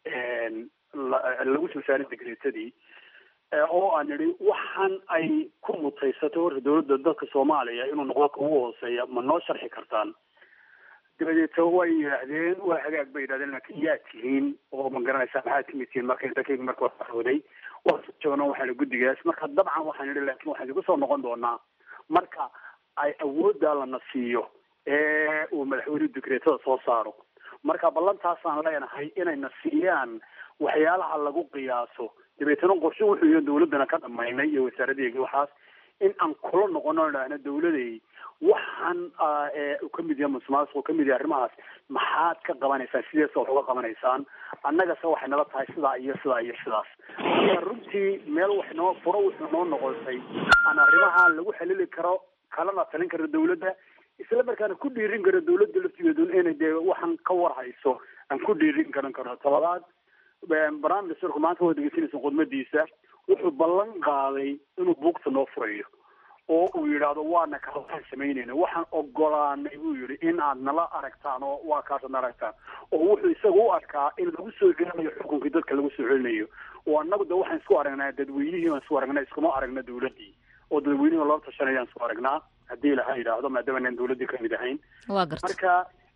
lagu soo saarin degreetadii oo aan idhi waxaan ay ku mutaysatay horta dawladda dalka soomaaliya inuu noqdo ka ugu hooseeya ma noo sharxi kartaan dabadeeta way yidhaahdeen waa hagaag bay yidhahdeen laakiin yaa tihiin oo ma garanaysaa maxaad kamid tihiin markay dalkayga marka waxooday waa joogno waxaana guddigaas marka dabcan waxaan idhi laakiin waxaan igu soo noqon doonaa marka ay awooddaa lana siiyo ee uu madaxweynuhu dikreetada soo saaro marka ballantaasaan leenahay inayna siiyaan waxyaalaha lagu qiyaaso dabeetana qorshe wuxuu iyo dawladdana ka dhamaynay iyo wasaaradeegi waxaas in aan kula noqono idhaahna dawladay waxaan uu ka mid yahay musuqmaasuq ka mid yahay arrimahaas maxaad ka qabanaysaan sideesa wax uga qabanaysaan annagase waxay nala tahay sidaa iyo sidaa iyo sidaas marka runtii meel wax noo furo wuxuu noo noqotay aan arrimaha lagu xalili karo kalana talin karo dawladda isla markaana ku dhiirin karo dawladda laftigeedu inay dee waxaan ka war hayso aan ku dhiirin karan karo talabaad prime ministerku maanta waa dhegeysanaysa khudmadiisa wuxuu ballan qaaday inuu buugta noo furayo oo uu yidhaahdo waana kalaan samaynayna waxaan ogolaanay buu yidhi in aad nala aragtaan oo waa kaasad na aragtaan oo wuxuu isaga u arkaa in lagu soo celinayo xukunkii dadka lagu soo celinayo oo annagu de waxaan isku aragnaa dadweynihii baan isku aragnaa iskuma aragna dawladdii oo dadweynihii loo tashanayaan isku aragnaa haddii ilaha yidhaahdo maadaama inaan dawladdii kamid ahayn marka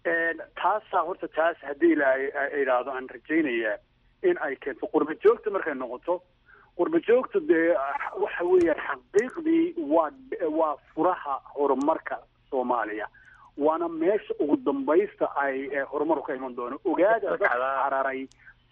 taasaa horta taas haddii ilaha yidhaahdo aan rajaynayaa in ay keento qurba joogta markay noqoto qurba joogta dee waxa weeyaan xaqiiqdii waa waa furaha horumarka soomaaliya waana meesha ugu dambaysta ay horumaru ka iman doono ogaada dadka cararay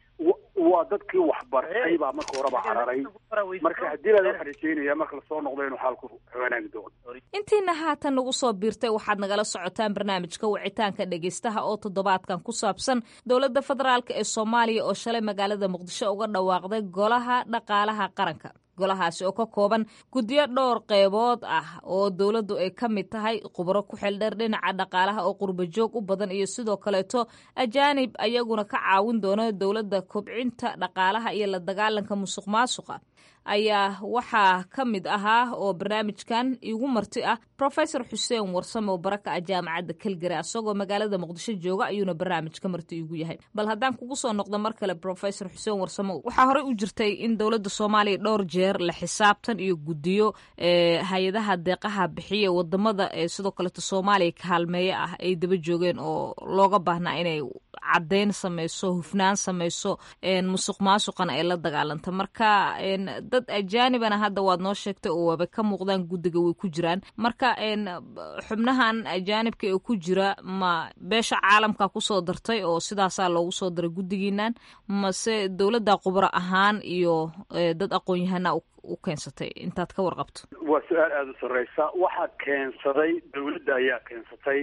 waa dadkii waxbartay baa marka horeba cararay marka haddii la waxaan rajeynaya marka lasoo noqdo inuu xaalku wanaagi doono intiina haatan nagu soo biirtay waxaad nagala socotaan barnaamijka wicitaanka dhegeystaha oo toddobaadkan ku saabsan dowladda federaalk ee soomaaliya oo shalay magaalada muqdisho uga dhawaaqday golaha dhaqaalaha qaranka golahaasi oo ka kooban guddiyo dhowr qeybood ah oo dowladdu ay ka mid tahay khubro ku xeeldheer dhinaca dhaqaalaha oo qurba joog u badan iyo sidoo kaleeto ajaanib ayaguna ka caawin doona dowladda kobcinta dhaqaalaha iyo la dagaalanka musuq maasuqa ayaa waxaa ka mid ahaa oo barnaamijkan igu marti ah professor xuseen warsame oo baraka ah jaamacadda calgary asagoo magaalada muqdisho jooga ayuuna barnaamijka marti igu yahay bal haddaan kugu soo noqdo mar kale professor xuseen warsame waxaa horey u jirtay in dowladda soomaaliya dhowr jeer la xisaabtan iyo guddiyo hay-adaha deeqaha bixiya wadamada sidoo kaleeto soomaaliya kaalmeeye ah ay daba joogeen oo looga baahnaa inay caddayn samayso hufnaan samayso musuq maasuqana ay la dagaalanta marka dad ajaanibana hadda waad noo sheegtay oo waaba ka muuqdaan guddiga way ku jiraan marka xubnahan ajaanibka ee ku jira ma beesha caalamka kusoo dartay oo sidaasaa loogu soo daray guddigiinan mase dowladda khubro ahaan iyo dad aqoon-yahana u keensatay intaad ka warqabto waa su-aal aada u sarreysa waxaa keensaday dawladda ayaa keensatay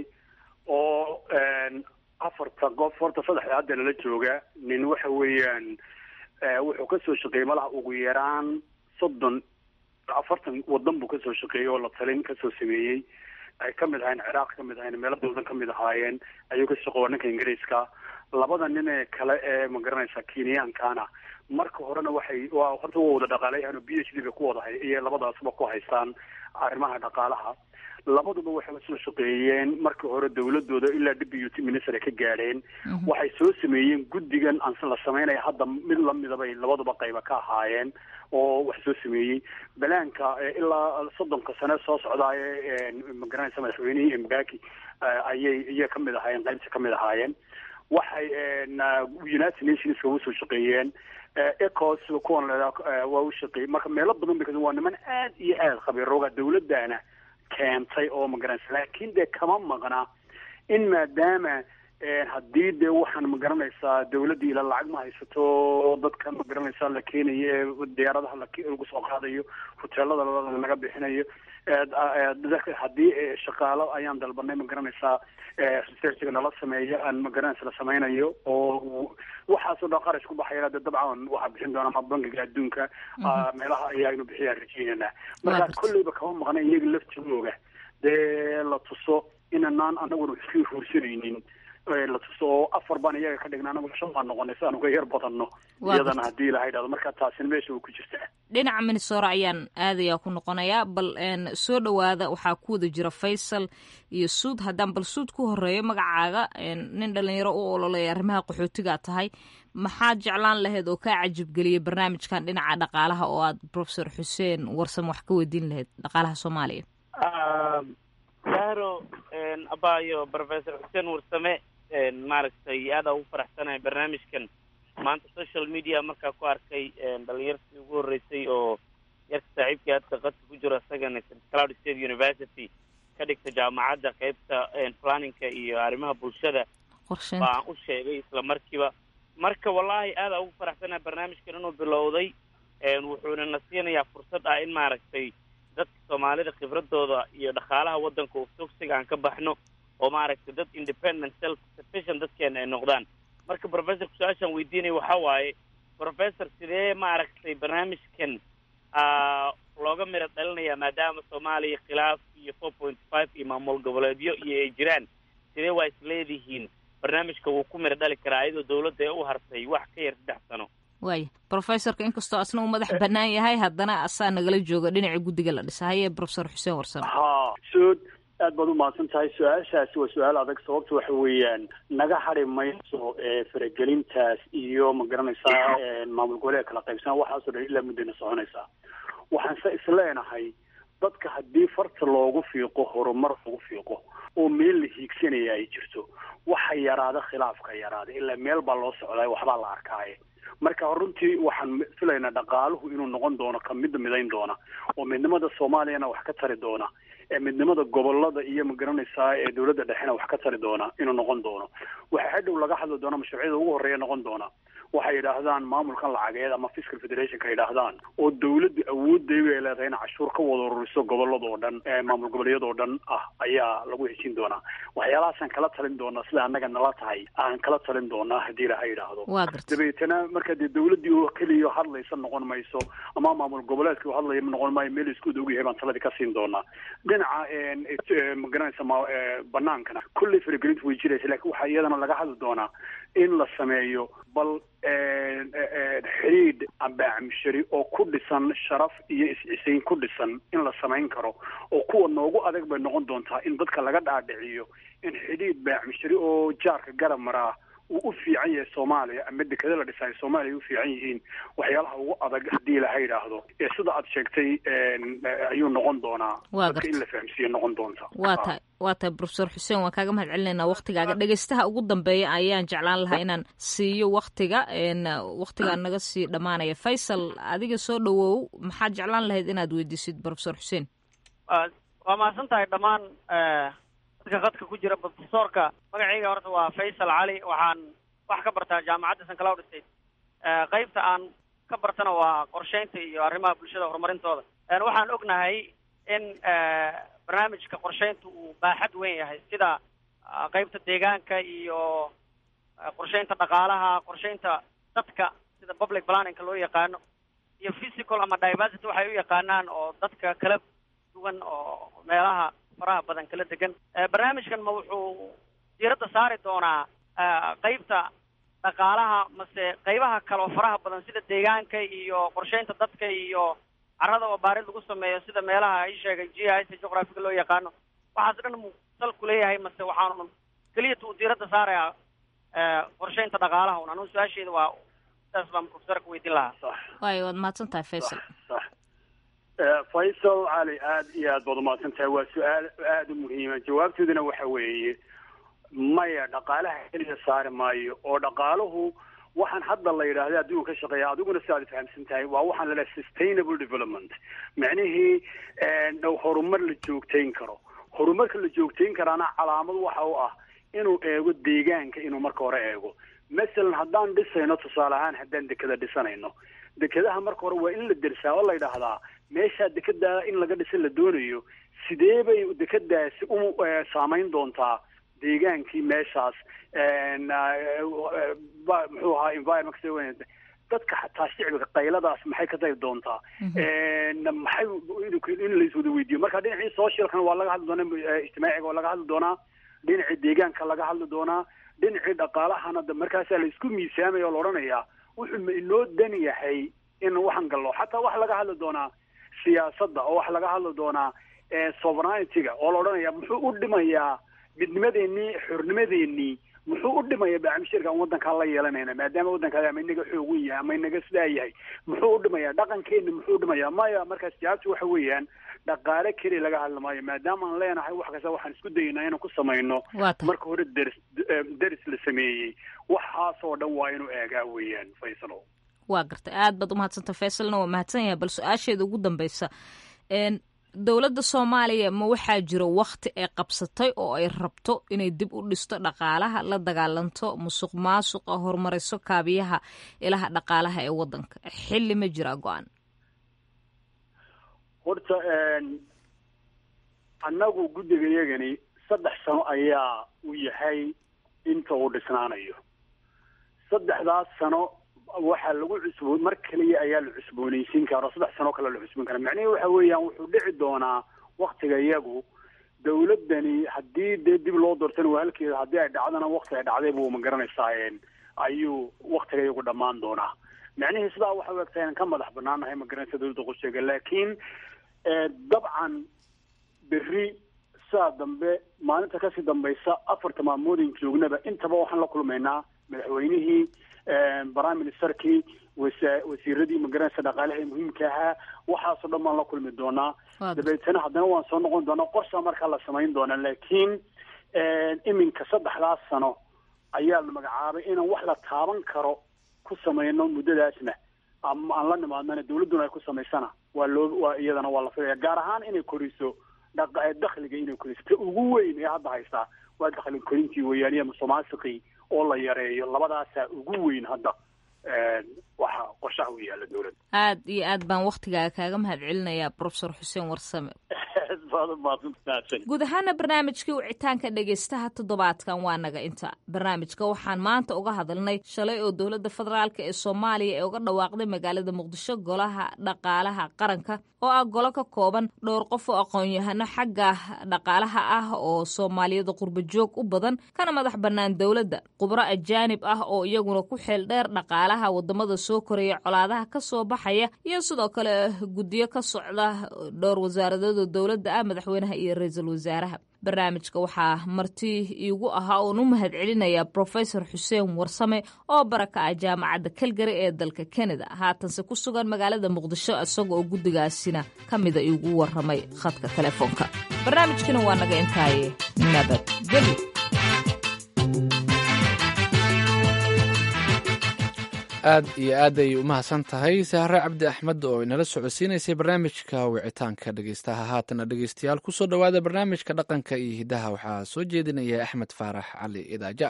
oo afarta qof horta saddexda hadda lala jooga nin waxa weeyaan wuxuu kasoo shaqeeyey malaha ugu yaraan soddon afartan wadan buu kasoo shaqeeyey oo la talin kasoo sameeyey ay kamid ahayn ciraaq kamid ahayn meelo badan kamid ahaayeen ayuu ka shaqeeya ninka ingiriiska labada nin ee kale ee magaranaysa kenyankana marka horena waxay waa horta waa wada dhaqaalayahan oo b h d ba ku wada hay iyo labadaasba ku haystaan arrimaha dhaqaalaha labaduba waxay soo shaqeeyeen markii hore dawladooda ilaa deputy minister ay ka gaadheen waxay soo sameeyeen guddigan aan la sameynaya hadda mid lamidabay labaduba qayba ka ahaayeen oo wax soo sameeyey balaanka ilaa soddonka sane soo socdaaye magaranaysa madaxweynihii embaki ayay iya kamid ahaayeen qaybta kamid ahaayeen waxay united nationska u soo shaqeeyeen ecos kuwan waa u shaqeeyey marka meelo badan ba waa niman aad iyo aad khabiirooga dawladana keentay oo magaranaysa laakiin dee kama maqna in maadaama haddii dee waxaan magaranaysaa dawladdii ila lacag ma haysato dadka magaranaysaa la keenayo ee diyaaradaha lagu soo qaadayo hoteelada laga bixinayo haddii shaqaalo ayaan dalbanay magaranaysaa researchga nala sameeyo aan magaranaysa la sameynayo oo waxaasoo dhan qarash ku baxaya de dabcan waxaa bixin doona ama bankiga adduunka meelaha ayaanu bixiyaan rajeynana marka kolleyba kama maqna iyaga laftigooga dee la tuso inanaan anaguna iska huursanaynin la tuso oo afar baan iyaga ka dhigna anagu shan baan noqonay si aan uga yar badanno iyadana haddii ilaha idhahdo marka taasina meesha way ku jirtaa dhinaca minnesota ayaan aadayaa ku noqonayaa bal soo dhawaada waxaa ku wada jira faysal iyo suud haddaan bal suud ku horeeyo magacaaga nin dhalinyaro u ololeya arrimaha qaxootigaa tahay maxaad jeclaan lahayd oo kaa cajibgeliyay barnaamijkan dhinaca dhaqaalaha oo aad professor xuseen warsame wax ka weydiin lahayd dhaqaalaha soomaaliya sahro abaayo professor xuseen warsame maaragtay aada ugu faraxsanahay barnaamijkan maanta social media markaa ku arkay dhalinyartii ugu horreysay oo yarka saaxiibkii hadda qadka ku jiro isagana cloud state university ka dhigta jaamacadda qeybta planninka iyo arrimaha bulshada baan u sheegay isla markiiba marka wallaahi aada ugu faraxsanahay barnaamijkan inuu bilowday wuxuuna na siinayaa fursad ah in maaragtay dadka soomaalida khibradooda iyo dhaqaalaha waddanka uu tugsiga aan ka baxno oo maaragtay dad independent self sufficient dadkeena ay noqdaan marka professor su-aashaan weydiinaya waxaa waaye professor sidee maaragtay barnaamijkan looga miro dhalinayaa maadaama soomaaliya khilaaf iyo four point five iyo maamul goboleedyo iyo ay jiraan sidee waa isleedihiin barnaamijka wuu ku miro dhali karaa iyadoo dawladda ee u hartay wax ka yar saddex sano waaya professorka inkastoo asna uu madax bannaan yahay haddana asaa nagala jooga dhinaca guddiga la dhisa haye professor xuseen warsame ha suud aad baad u mahadsan tahay su-aashaasi waa su-aal adag sababta waxa weeyaan naga hadhi mayso faragelintaas iyo ma garanaysaa maamul goboleed kala qaybsanaa waxaasoo dhan ilaa muddayna soconaysaa waxaan se isleenahay dadka haddii farta loogu fiiqo horumar loogu fiiqo oo meel la hiigsanaya ay jirto waxa yaraada khilaafka yaraada ilaa meel baa loo socdaa waxbaa la arkaaye marka runtii waxaan filaynaa dhaqaaluhu inuu noqon doono ka mid midayn doona oo midnimada soomaaliyana wax ka tari doona ee midnimada gobolada iyo ma garanaysaa ee dowladda dhexena wax ka tari doona inuu noqon doono waxaa hadhow laga hadli doona mashruucyada ugu horreeya noqon doona waxay yidhaahdaan maamulkan lacageed ama fiscal federationka yidhaahdaan oo dawladda awoodayba ay leedahay in cashuur ka wada ururiso gobolada oo dhan maamul goboleedyada oo dhan ah ayaa lagu heshin doonaa waxyaalahaasaan kala talin doonaa sida annaga nala tahay aan kala talin doonaa haddii ilaha yidhaahdo dabeetana marka dee dawladdii oo keliya hadlaysa noqon mayso ama maamul goboleedkii oo hadlaya noqon maayo meel isku dhow yahay baan taladii ka siin doonaa dhinaca ma garanaysa banaankana kulley faragelintu way jiraysa laakiin waxaa iyadana laga hadli doonaa in la sameeyo bal xidhiidh ambaacmishari oo ku dhisan sharaf iyo is-cisayn ku dhisan in la samayn karo oo kuwa noogu adag bay noqon doontaa in dadka laga dhaadhiciyo in xidhiidh baacmishari oo jaarka garab maraa uu u fiican yahay soomaaliya ama dekada la dhisaay soomaaliya u fiican yihiin waxyaalaha ugu adag haddii laha yidhaahdo ee sida aad sheegtay ayuu noqon doonaa dadka in la fahamsiiyo noqon doonta waa tahay waa tahay professor xuseen waan kaaga mahad celinaynaa waktigaaga dhegeystaha ugu dambeeya ayaan jeclaan lahaa inaan siiyo waktiga waktigaa naga sii dhammaanaya faysal adiga soo dhawow maxaad jeclaan lahayd inaad weydiisid professor xuseen waa mahadsan tahay dhammaan dadka qadka ku jira professorka magacayga horta waa faysal cali waxaan wax ka bartaa jaamacadda Saint Cloud State qaybta aan ka bartana waa qorsheynta iyo arrimaha bulshada horumarintooda waxaan ognahay in barnaamijka qorsheynta uu baaxad weyn yahay sida qaybta deegaanka iyo qorsheynta dhaqaalaha qorsheynta dadka sida public planning loo yaqaano iyo physical ama diversity waxay u yaqaanaan oo dadka kala duwan oo meelaha faraha badan kala degan barnaamijkan ma wuxuu diiradda saari doonaa qaybta dhaqaalaha mase qaybaha kale oo faraha badan sida deegaanka iyo qorsheynta dadka iyo carrada oo baarid lagu sameeyo sida meelaha ay sheegay G I S geographiga loo yaqaano waxaas dhan mu sal ku leeyahay mase waxaan kaliya tuu diiradda saaraya qorsheynta dhaqaalaha una anu su-aasheeda waa taas baan professorka weydiin lahaa waayo waad mahadsan tahay faysal faysal cali aad iyo aad baad umahadsan tahay waa su-aal aada u muhiima jawaabteeduna waxa weeye maya dhaqaalaha keliya saari maayo oo dhaqaaluhu waxaan hadda la yidhaahda adduunka ka shaqeeya adiguna si aad fahamsan tahay waa waxaan la leeyahay sustainable development macnihii dhow horumar la joogtayn karo horumarka la joogtayn karaana calaamad waxa u ah inuu eego deegaanka inuu marka hore eego masalan haddaan dhisayno tusaale ahaan haddaan dekada dhisanayno dekadaha marka hore waa in la dersaa oo la yidhaahdaa meeshaa dekedaa in laga dhisa la doonayo sidee bay dekadaasi u saamayn doontaa deegaankii meeshaas muxuu ahaa environment dadka xataa shicbiga qayladaas maxay ka dari doontaa maxay in laiswada weydiiyo marka dhinacii socialkana waa laga hadli doonaa ijtimaaciga waa laga hadli doonaa dhinacii deegaanka laga hadli doonaa dhinacii dhaqaalahana markaasaa la isku miisaamaya oo la odhanayaa wuxuu ma inoo dan yahay in waxaan gallo xataa waxa laga hadli doonaa siyaasadda oo waxa laga hadli doonaa sovereigntyga oo la odhanaya muxuu u dhimayaa midnimadeenii xornimadeenii muxuu u dhimayaa baacmishirka aan waddankaa la yeelanayna maadaama waddankaada ama inaga xoogun yahay ama inaga sidaa yahay muxuu u dhimayaa dhaqankeeni muxuu u dhimayaa maya markaas jawaabti waxa weeyaan dhaqaale keliya laga hadli maayo maadaama aan leenahay wax kasta waxaan isku dayaynaa inaan ku samayno marka hore deris deris la sameeyey waxaasoo dhan waa inuu eegaa weeyaan faysalo waa gartay aad baad umahadsanta faysalna waa mahadsan yahay bal su-aasheeda ugu dambeysa dowladda soomaaliya ma waxaa jiro wakti ay qabsatay oo ay rabto inay dib u dhisto dhaqaalaha la dagaalanto musuq maasuqa horumariso kaabiyaha ilaha dhaqaalaha ee waddanka xilli ma jiraa go-aan horta annagu guddiga iyagani saddex sano ayaa u yahay inta uu dhisnaanayo saddexdaas sano waxaa lagu cusboon mar kaliya ayaa la cusboonaysiin karaa saddex sano kale la cusboon karaa macnaheedu waxa weeyaan wuxuu dhici doonaa waktiga iyagu dawladdani haddii dee dib loo doortana waa halkeeda haddii ay dhacdana wakti ay dhacday buu ma garanaysaa ayuu waktiga iyagu dhammaan doonaa micnihii sidaa waxa u egtahay inaan ka madax banaanahay magaranaysa dawladda qorsheega laakiin dabcan berri saa dambe maalinta kasii dambaysa afarta maamoodin joognaba intaba waxaan la kulmaynaa madaxweynihii prime ministerkii wasiiradii magaranaysa dhaqaalaha ee muhiimka ahaa waxaasoo dhan baan la kulmi doonaa dabeetana haddana waan soo noqon doonaa qorshaa markaa la samayn doonaa laakiin iminka saddexdaas sano ayaa la magacaabay inaan wax la taaban karo ku samayno muddadaasna ama aan la nimaadnana dawladduna ay ku samaysana waa loo waa iyadana waa la filaya gaar ahaan inay koriso dakhliga inay koriso ta ugu weyn ee hadda haystaa waa dakhli korintii weeyaan iyo musuqmaasuqii oo la yareeyo labadaasaa ugu weyn hadda waxa qorshaha u yaala dawladda aad iyo aad baan waktigaaga kaaga mahad celinayaa professor xuseen warsame guud ahaana barnaamijkii wicitaanka dhegaystaha toddobaadkan waa naga inta barnaamijka waxaan maanta uga hadalnay shalay oo dowladda federaalk ee soomaaliya ee uga dhawaaqday magaalada muqdisho golaha dhaqaalaha qaranka oo ah golo ka kooban dhowr qof oo aqoon-yahano xagga dhaqaalaha ah oo soomaaliyada qurba joog u badan kana madax bannaan dowladda khubro ajaanib ah oo iyaguna ku xeel dheer dhaqaalaha wadamada soo koraya colaadaha ka soo baxaya iyo sidoo kale guddiyo ka socda dhowr wasaaradood dowladda ah madaxweynaha iyo ra-iisul wasaaraha barnaamijka waxaa marti iigu ahaa oon u mahad celinayaa professor xuseen warsame oo baraka ah jaamacadda calgary ee dalka canada haatanse ku sugan magaalada muqdisho isaga oo guddigaasina ka mida iigu warramay khadka telefoonka barnaamijkina waa naga intaaye nabadgelyo aad iyo aad ay u mahadsan tahay sahre cabdi axmed oo inala socodsiinaysay barnaamijka wicitaanka dhegeystaha haatana dhegeystayaal kusoo dhowaada barnaamijka dhaqanka iyo hidaha waxaa soo jeedinaya axmed faarax cali idaaja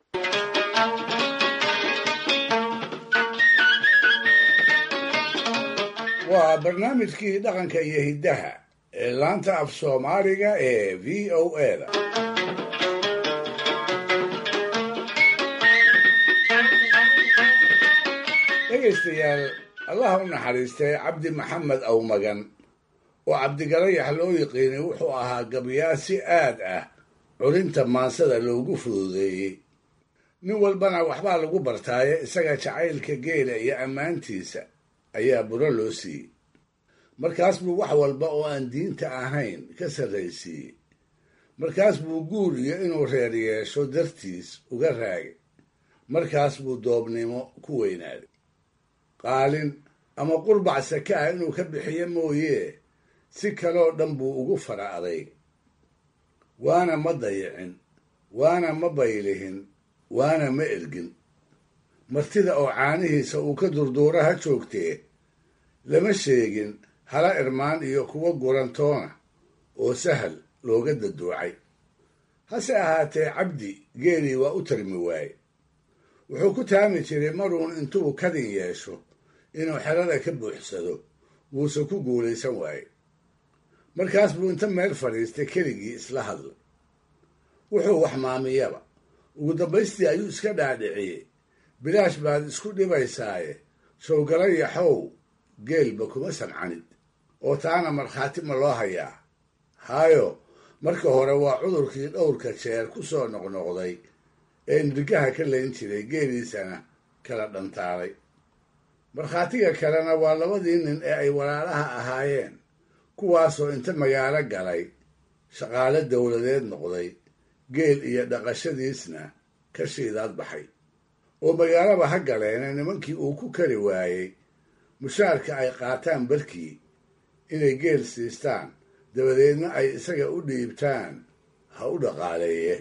waa barnaamijkii dhaqanka iyo hidaha ee laanta af soomaaliga ee v o eda dhegaystayaal allaha u naxariistay cabdi maxamed awmagan oo cabdigalayax loo yiqiinay wuxuu ahaa gabayaa si aad ah culinta maansada loogu fududeeyey nin walbana waxbaa lagu bartaaye isaga jacaylka geela iyo ammaantiisa ayaa buro loo siiyey markaas buu wax walba oo aan diinta ahayn ka sarraysiiyey markaas buu guur iyo inuu reer yeesho dartiis uga raagay markaas buu doobnimo ku weynaaday qaalin ama qurbac saka ah inuu ka bixiyo mooyee si kaloo dhan buu ugu fara adayg waana ma dayicin waana ma baylihin waana ma ergin martida oo caanihiisa uu ka durduura ha joogtee lama sheegin hala irmaan iyo kuwa gurantoona oo sahal looga daduucay hase ahaatee cabdi geelii waa u tarmi waaye wuxuu ku taami jiray maruun intuu kadin yeesho inuu xerada ka buuxsado wuuse ku guulaysan waaye markaas buu inta meel fadhiistay keligii isla hadlay wuxuu wax maamiyaba ugu dambaystii ayuu iska dhaadhiciyey bilaash baad isku dhibaysaaye showgalayaxow geelba kuma samcanid oo taana markhaati ma loo hayaa haayo marka hore waa cudurkii dhowrka jeer ku soo noqnoqday ee nirgaha ka layn jiray geeliisana kala dhantaalay markhaatiga kalena waa labadii nin ee ay walaalaha ahaayeen kuwaasoo inta magaalo galay shaqaale dowladeed noqday geel iyo dhaqashadiisna ka shiidaad baxay oo magaalaba ha galeena nimankii uu ku kari waayey mushaarka ay qaataan barkii inay geel siistaan dabadeedna ay isaga u dhiibtaan ha u dhaqaaleeye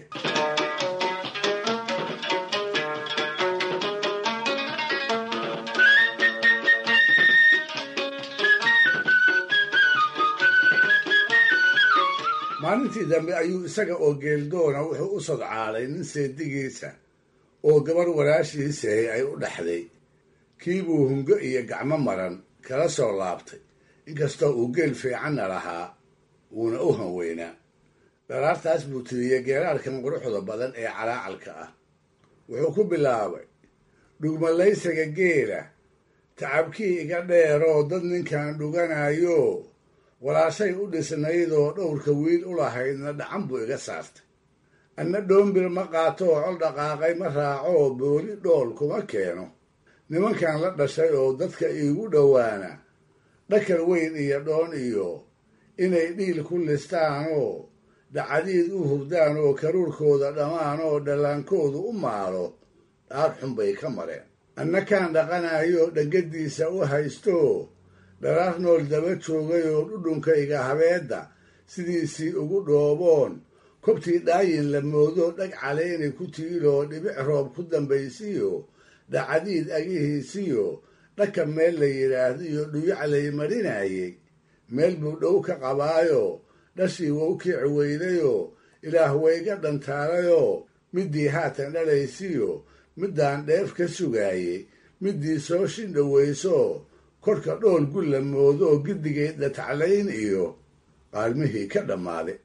maalintii dambe ayuu isaga oo geeldoona wuxuu u sodcaalay nin seedigiisa oo gabar walaashiisahay ay u dhaxday kiibuu hungo iyo gacmo maran kala soo laabtay inkastoo uu geel fiicanna lahaa wuuna u hanweynaa dharaartaas buu tiriyey geeraarkan quruxda badan ee calaacalka ah wuxuu ku bilaabay dhugmalaysaga geela tacabkii iga dheeroo dad ninkan dhuganayo walaashay u dhisnaydoo dhowrka wiil u lahaydna dhacan buu iga saartay anna dhoombir ma qaatoo col dhaqaaqay ma raacoo booli dhool kuma keeno nimankan la dhashay oo dadka iigu dhowaana dhakal weyn iyo dhoon iyo inay dhiil ku listaanoo dhacadiid u hurdaan oo karuurkooda dhammaan oo dhallaankoodu u maalo dhaar xun bay ka mareen annakaan dhaqanayo dhangadiisa u haysto dharaar nool daba joogay oo dhudhunkayga habeedda sidiisii ugu dhooboon kobtii dhaayin la moodo dhag caleynay ku tiiloo dhibic roob ku dambaysiyo dhacadiid agihiisiyo dhaka meel la yidhaahdiyo dhuyaclay marinayay meel buu dhow ka qabaayo dhashii wou kici weydayoo ilaah wayga dhantaalayoo middii haatan dhalaysiyo middaan dheef ka sugaayey middii soo shindhowayso korka dhool gulla moodo oo giddigeed dhataclayn iyo qaalmihii ka dhammaaday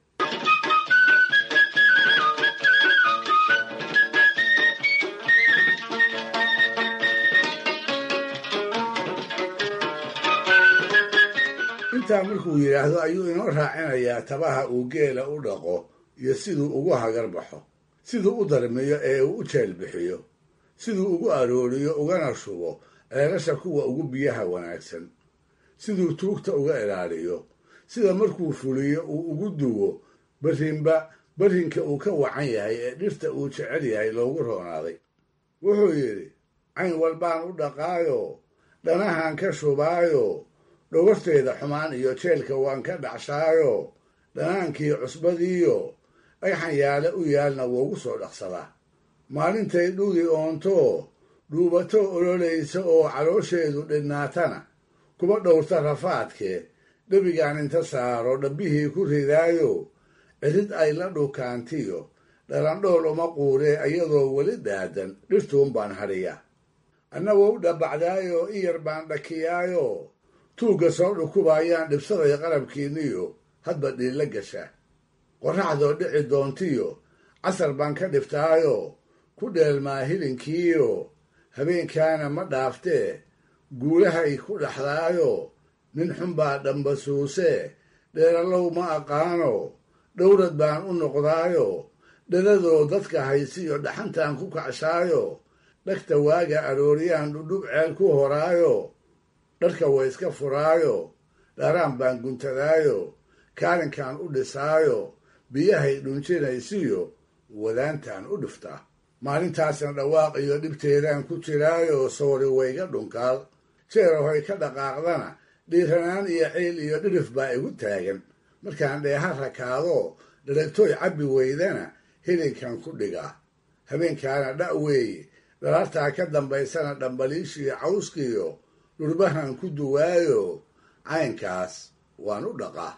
intaa markuu yidhaahdo ayuu inoo raacinayaa tabaha uu geela u dhaqo iyo siduu ugu hagar baxo siduu u darmiyo ee uu u jeelbixiyo siduu ugu arooriyo ugana shubo ceelasha kuwa ugu biyaha wanaagsan siduu tuugta uga ilaaliyo sida markuu fuliyo uu ugu duwo berrinba berrinka uu ka wacan yahay ee dhirta uu jecel yahay loogu roonaaday wuxuu yidhi cayn walbaan u dhaqaayo dhanahan ka shubaayo dhogorteeda xumaan iyo jeelka waan ka dhacshaayo dhanaankii cusbadiiyo dhagxan yaale u yaalna woogu soo dhaqsadaa maalintay dhudi oonto dhuubato ololaysa oo caloosheedu dhidhnaatana kuba dhowrta rafaadkee dhebigaan inta saaro dhabbihii ku ridaayo cirid ay la dhukaantiyo dhalandhool uma quuree iyadoo weli dhaadan dhirtuun baan hadhiya anna wou dhabacdaayo in yar baan dhakiyaayo tuugga soo dhukubaayaan dhibsaday qalabkiinniyo hadba dhiilla gasha qorraxdoo dhici doontiyo casar baan ka dhiftaayo ku dheelmaa hilinkiiyo habeenkaana ma dhaaftee guulahay ku dhaxdaayo nin xun baa dhambasuusee dheerallow ma aqaano dhowrad baan u noqdaayo dhadadoo dadka haysiyo dhaxantaan ku kacshaayo dhagta waaga arooriyaan dhudhub ceel ku horaayo dharka way iska furaayo dharaan baan guntadaayo kaalinkaan u dhisaayo biyahay dhunjinaysiyo wadaantaan u dhiftaa maalintaasna dhawaaq iyo dhibteedaan ku jiraayo soori wayga dhunkaal jeerahoy ka dhaqaaqdana dhiiranaan iyo ciil iyo dhirif baa igu taagan markaan dheeha rakaado dharagtooy cabbi weydana hilinkan ku dhigaa habeenkaana dha' weeye dhalaartaa ka dambaysana dhambaliishiyo cawskiyo dhurbahan ku duwaayo caynkaas waan u dhaqaa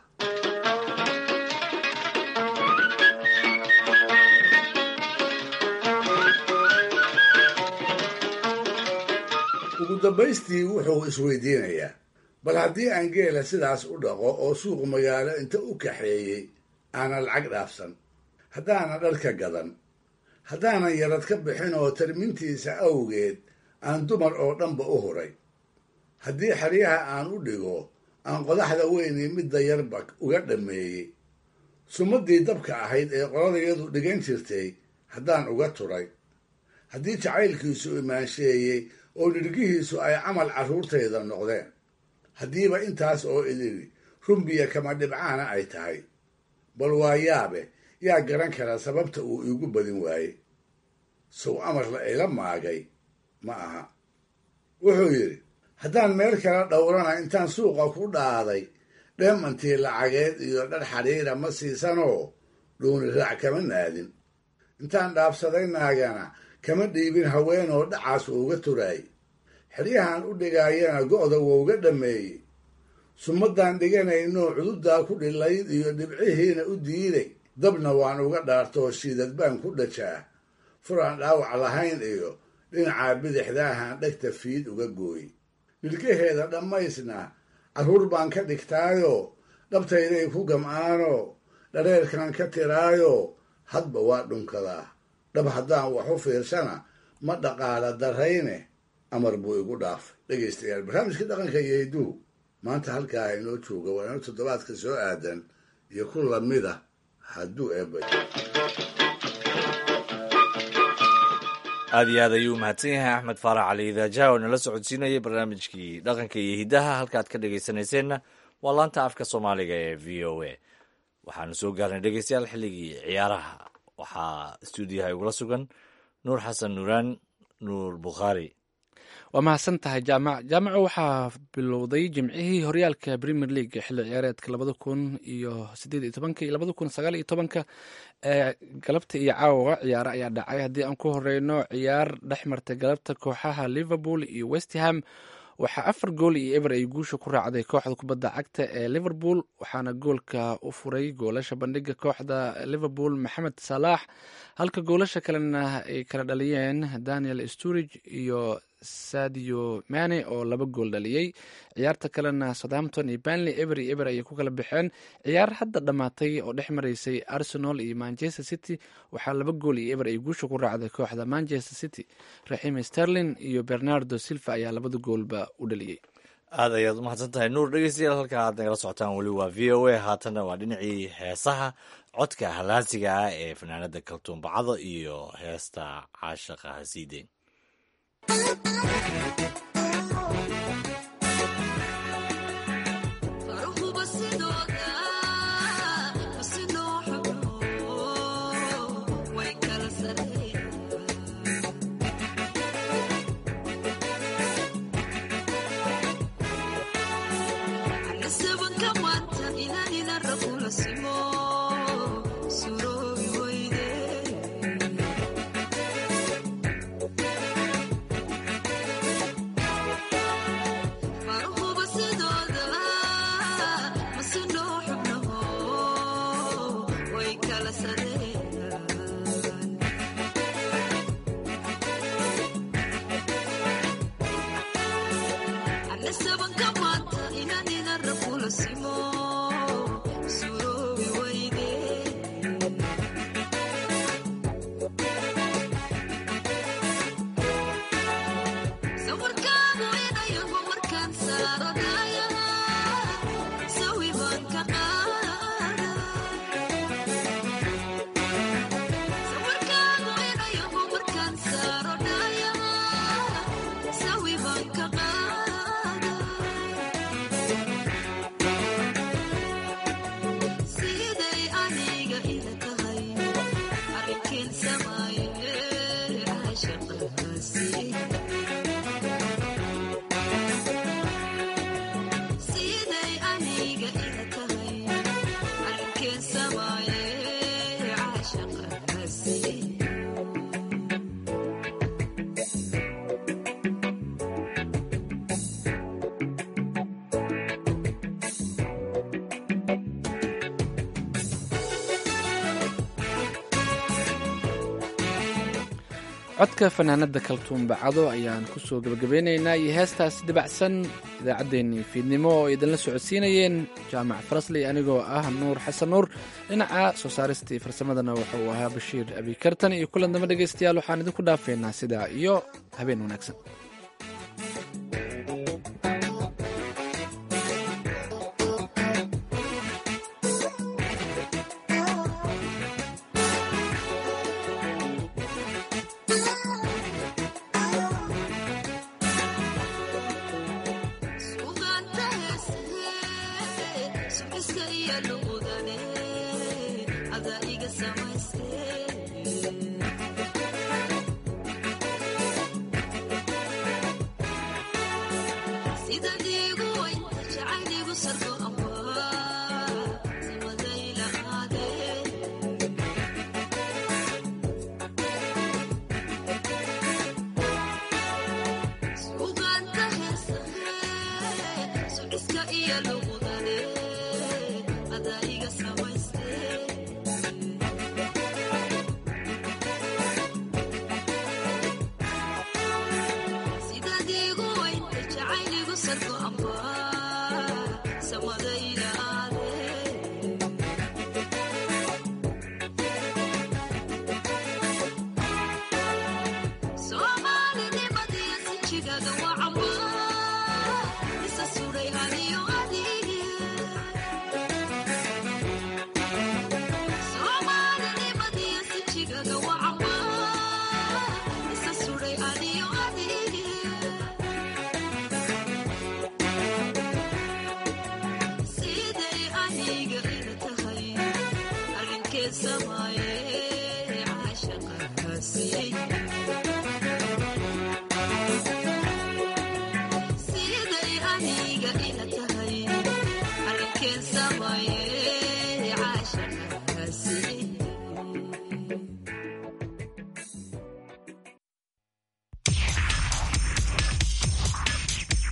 ugu dambaystii wuxuu isweydiinayaa bal haddii aan geela sidaas u dhaqo oo suuq magaalo inta u kaxeeyey aanan lacag dhaafsan haddaanan dharka gadan haddaanan yarad ka bixin oo tarmintiisa awgeed aan dumar oo dhanba u huray haddii xeryaha aan u dhigo aan qodaxda weynii midda yarba uga dhammeeyey sumaddii dabka ahayd ee qoladayadu dhigan jirtay haddaan uga turay haddii jacaylkiisu imaansheeyey oo dhirgihiisu ay camal carruurtayda noqdeen haddiiba intaas oo idili rumbiya kama dhibcaana ay tahay bal waa yaabe yaa garan kara sababta uu iigu badin waayey sow amarla ila maagay ma aha wuxuu yidhi haddaan meel kala dhowrana intaan suuqa ku dhaaday dheemantii lacageed iyo dhar xadhiira ma siisanoo dhuuni raac kama naadin intaan dhaafsaday naagana kama dhiibin haweenoo dhacaas uuga turaay xeryahan u dhigaayana go'da wouga dhammeeyey sumaddaan dhiganayno cududdaa ku dhilayd iyo dhibcihiina u diiday dabna waan uga dhaartoo shiidad baan ku dhajaa furaan dhaawac lahayn iyo dhinacaa bidixdaahan dhegta fiid uga gooy dhilkaheeda dhammaysna carruur baan ka dhigtaayo dhabtayday ku gam'aano dhareerkan ka tiraayo hadba waa dhunkadaa dhab haddaan wax u fiirsana ma dhaqaala darrayne amar buu igu dhaafay dhegaystayaal barnaamijka dhaqanka iyo hidduu maanta halkaa inoo jooga waa inoo toddobaadka soo aadan iyo ku lamid ah hadduu eebay aad iyo aad ayuu mahadsan yahay axmed faarax cali idaajaha oo nala socodsiinayay barnaamijkii dhaqanka iyo hiddaha halkaad ka dhegaysanayseena waa laanta afka soomaaliga ee v o a waxaanu soo gaarnay dhegeystayaal xilligii ciyaaraha waxaa stuudiyaha igula sugan nuur xasan nuuraan nuur bukhaari waa mahadsan tahay jaamac jaamaco waxaa bilowday jimcihii horyaalka premier league xilli ciyaareedka labada kun iyo sideed iyo tobanka iyo labada kun sagaal iyo tobanka ee galabta iyo caawa ciyaaro ayaa dhacay haddii aan ku horeyno ciyaar dhex martay galabta kooxaha liverpool iyo westham waxaa afar gool iyo eber ay guusha ku raacday kooxda kubadda cagta ee liverpool waxaana goolka u furay goolasha bandhiga kooxda liverpool maxamed salaax halka goolasha kalena ay kala dhaliyeen daniel sturridge iyo sadio mane oo laba gool dhaliyey ciyaarta kalena southampton iyo banley eber iyo eber ayay ku kala baxeen ciyaar hadda dhammaatay oo dhex maraysay arsenal iyo manchester city waxaa laba gool iyo eber ay guusha ku raacday kooxda manchester city raxim sterling iyo bernardo silva ayaa labada goolba u dhaliyey aad ayaad umahadsan tahay nuur dhegeystayaal halka aad nagala socotaan weli waa v o a haatanna waa dhinacii heesaha codka halaasiga ah ee fanaanada kaltuun bacdo iyo heesta caashaqa hasiideen codka fanaanada kaltuun bacado ayaan kusoo gabagabeynaynaa iyo heestaasi dabacsan idaacaddeenii fiidnimo oo idinla socodsiinayeen jaamac farasley anigoo ah nuur xasan nuur dhinaca soo saaristii farsamadana waxa uu ahaa bashiir abikartan iyo kulan damba dhegaystayaal waxaan idinku dhaafeynaa sidaa iyo habeen wanaagsan. Somali,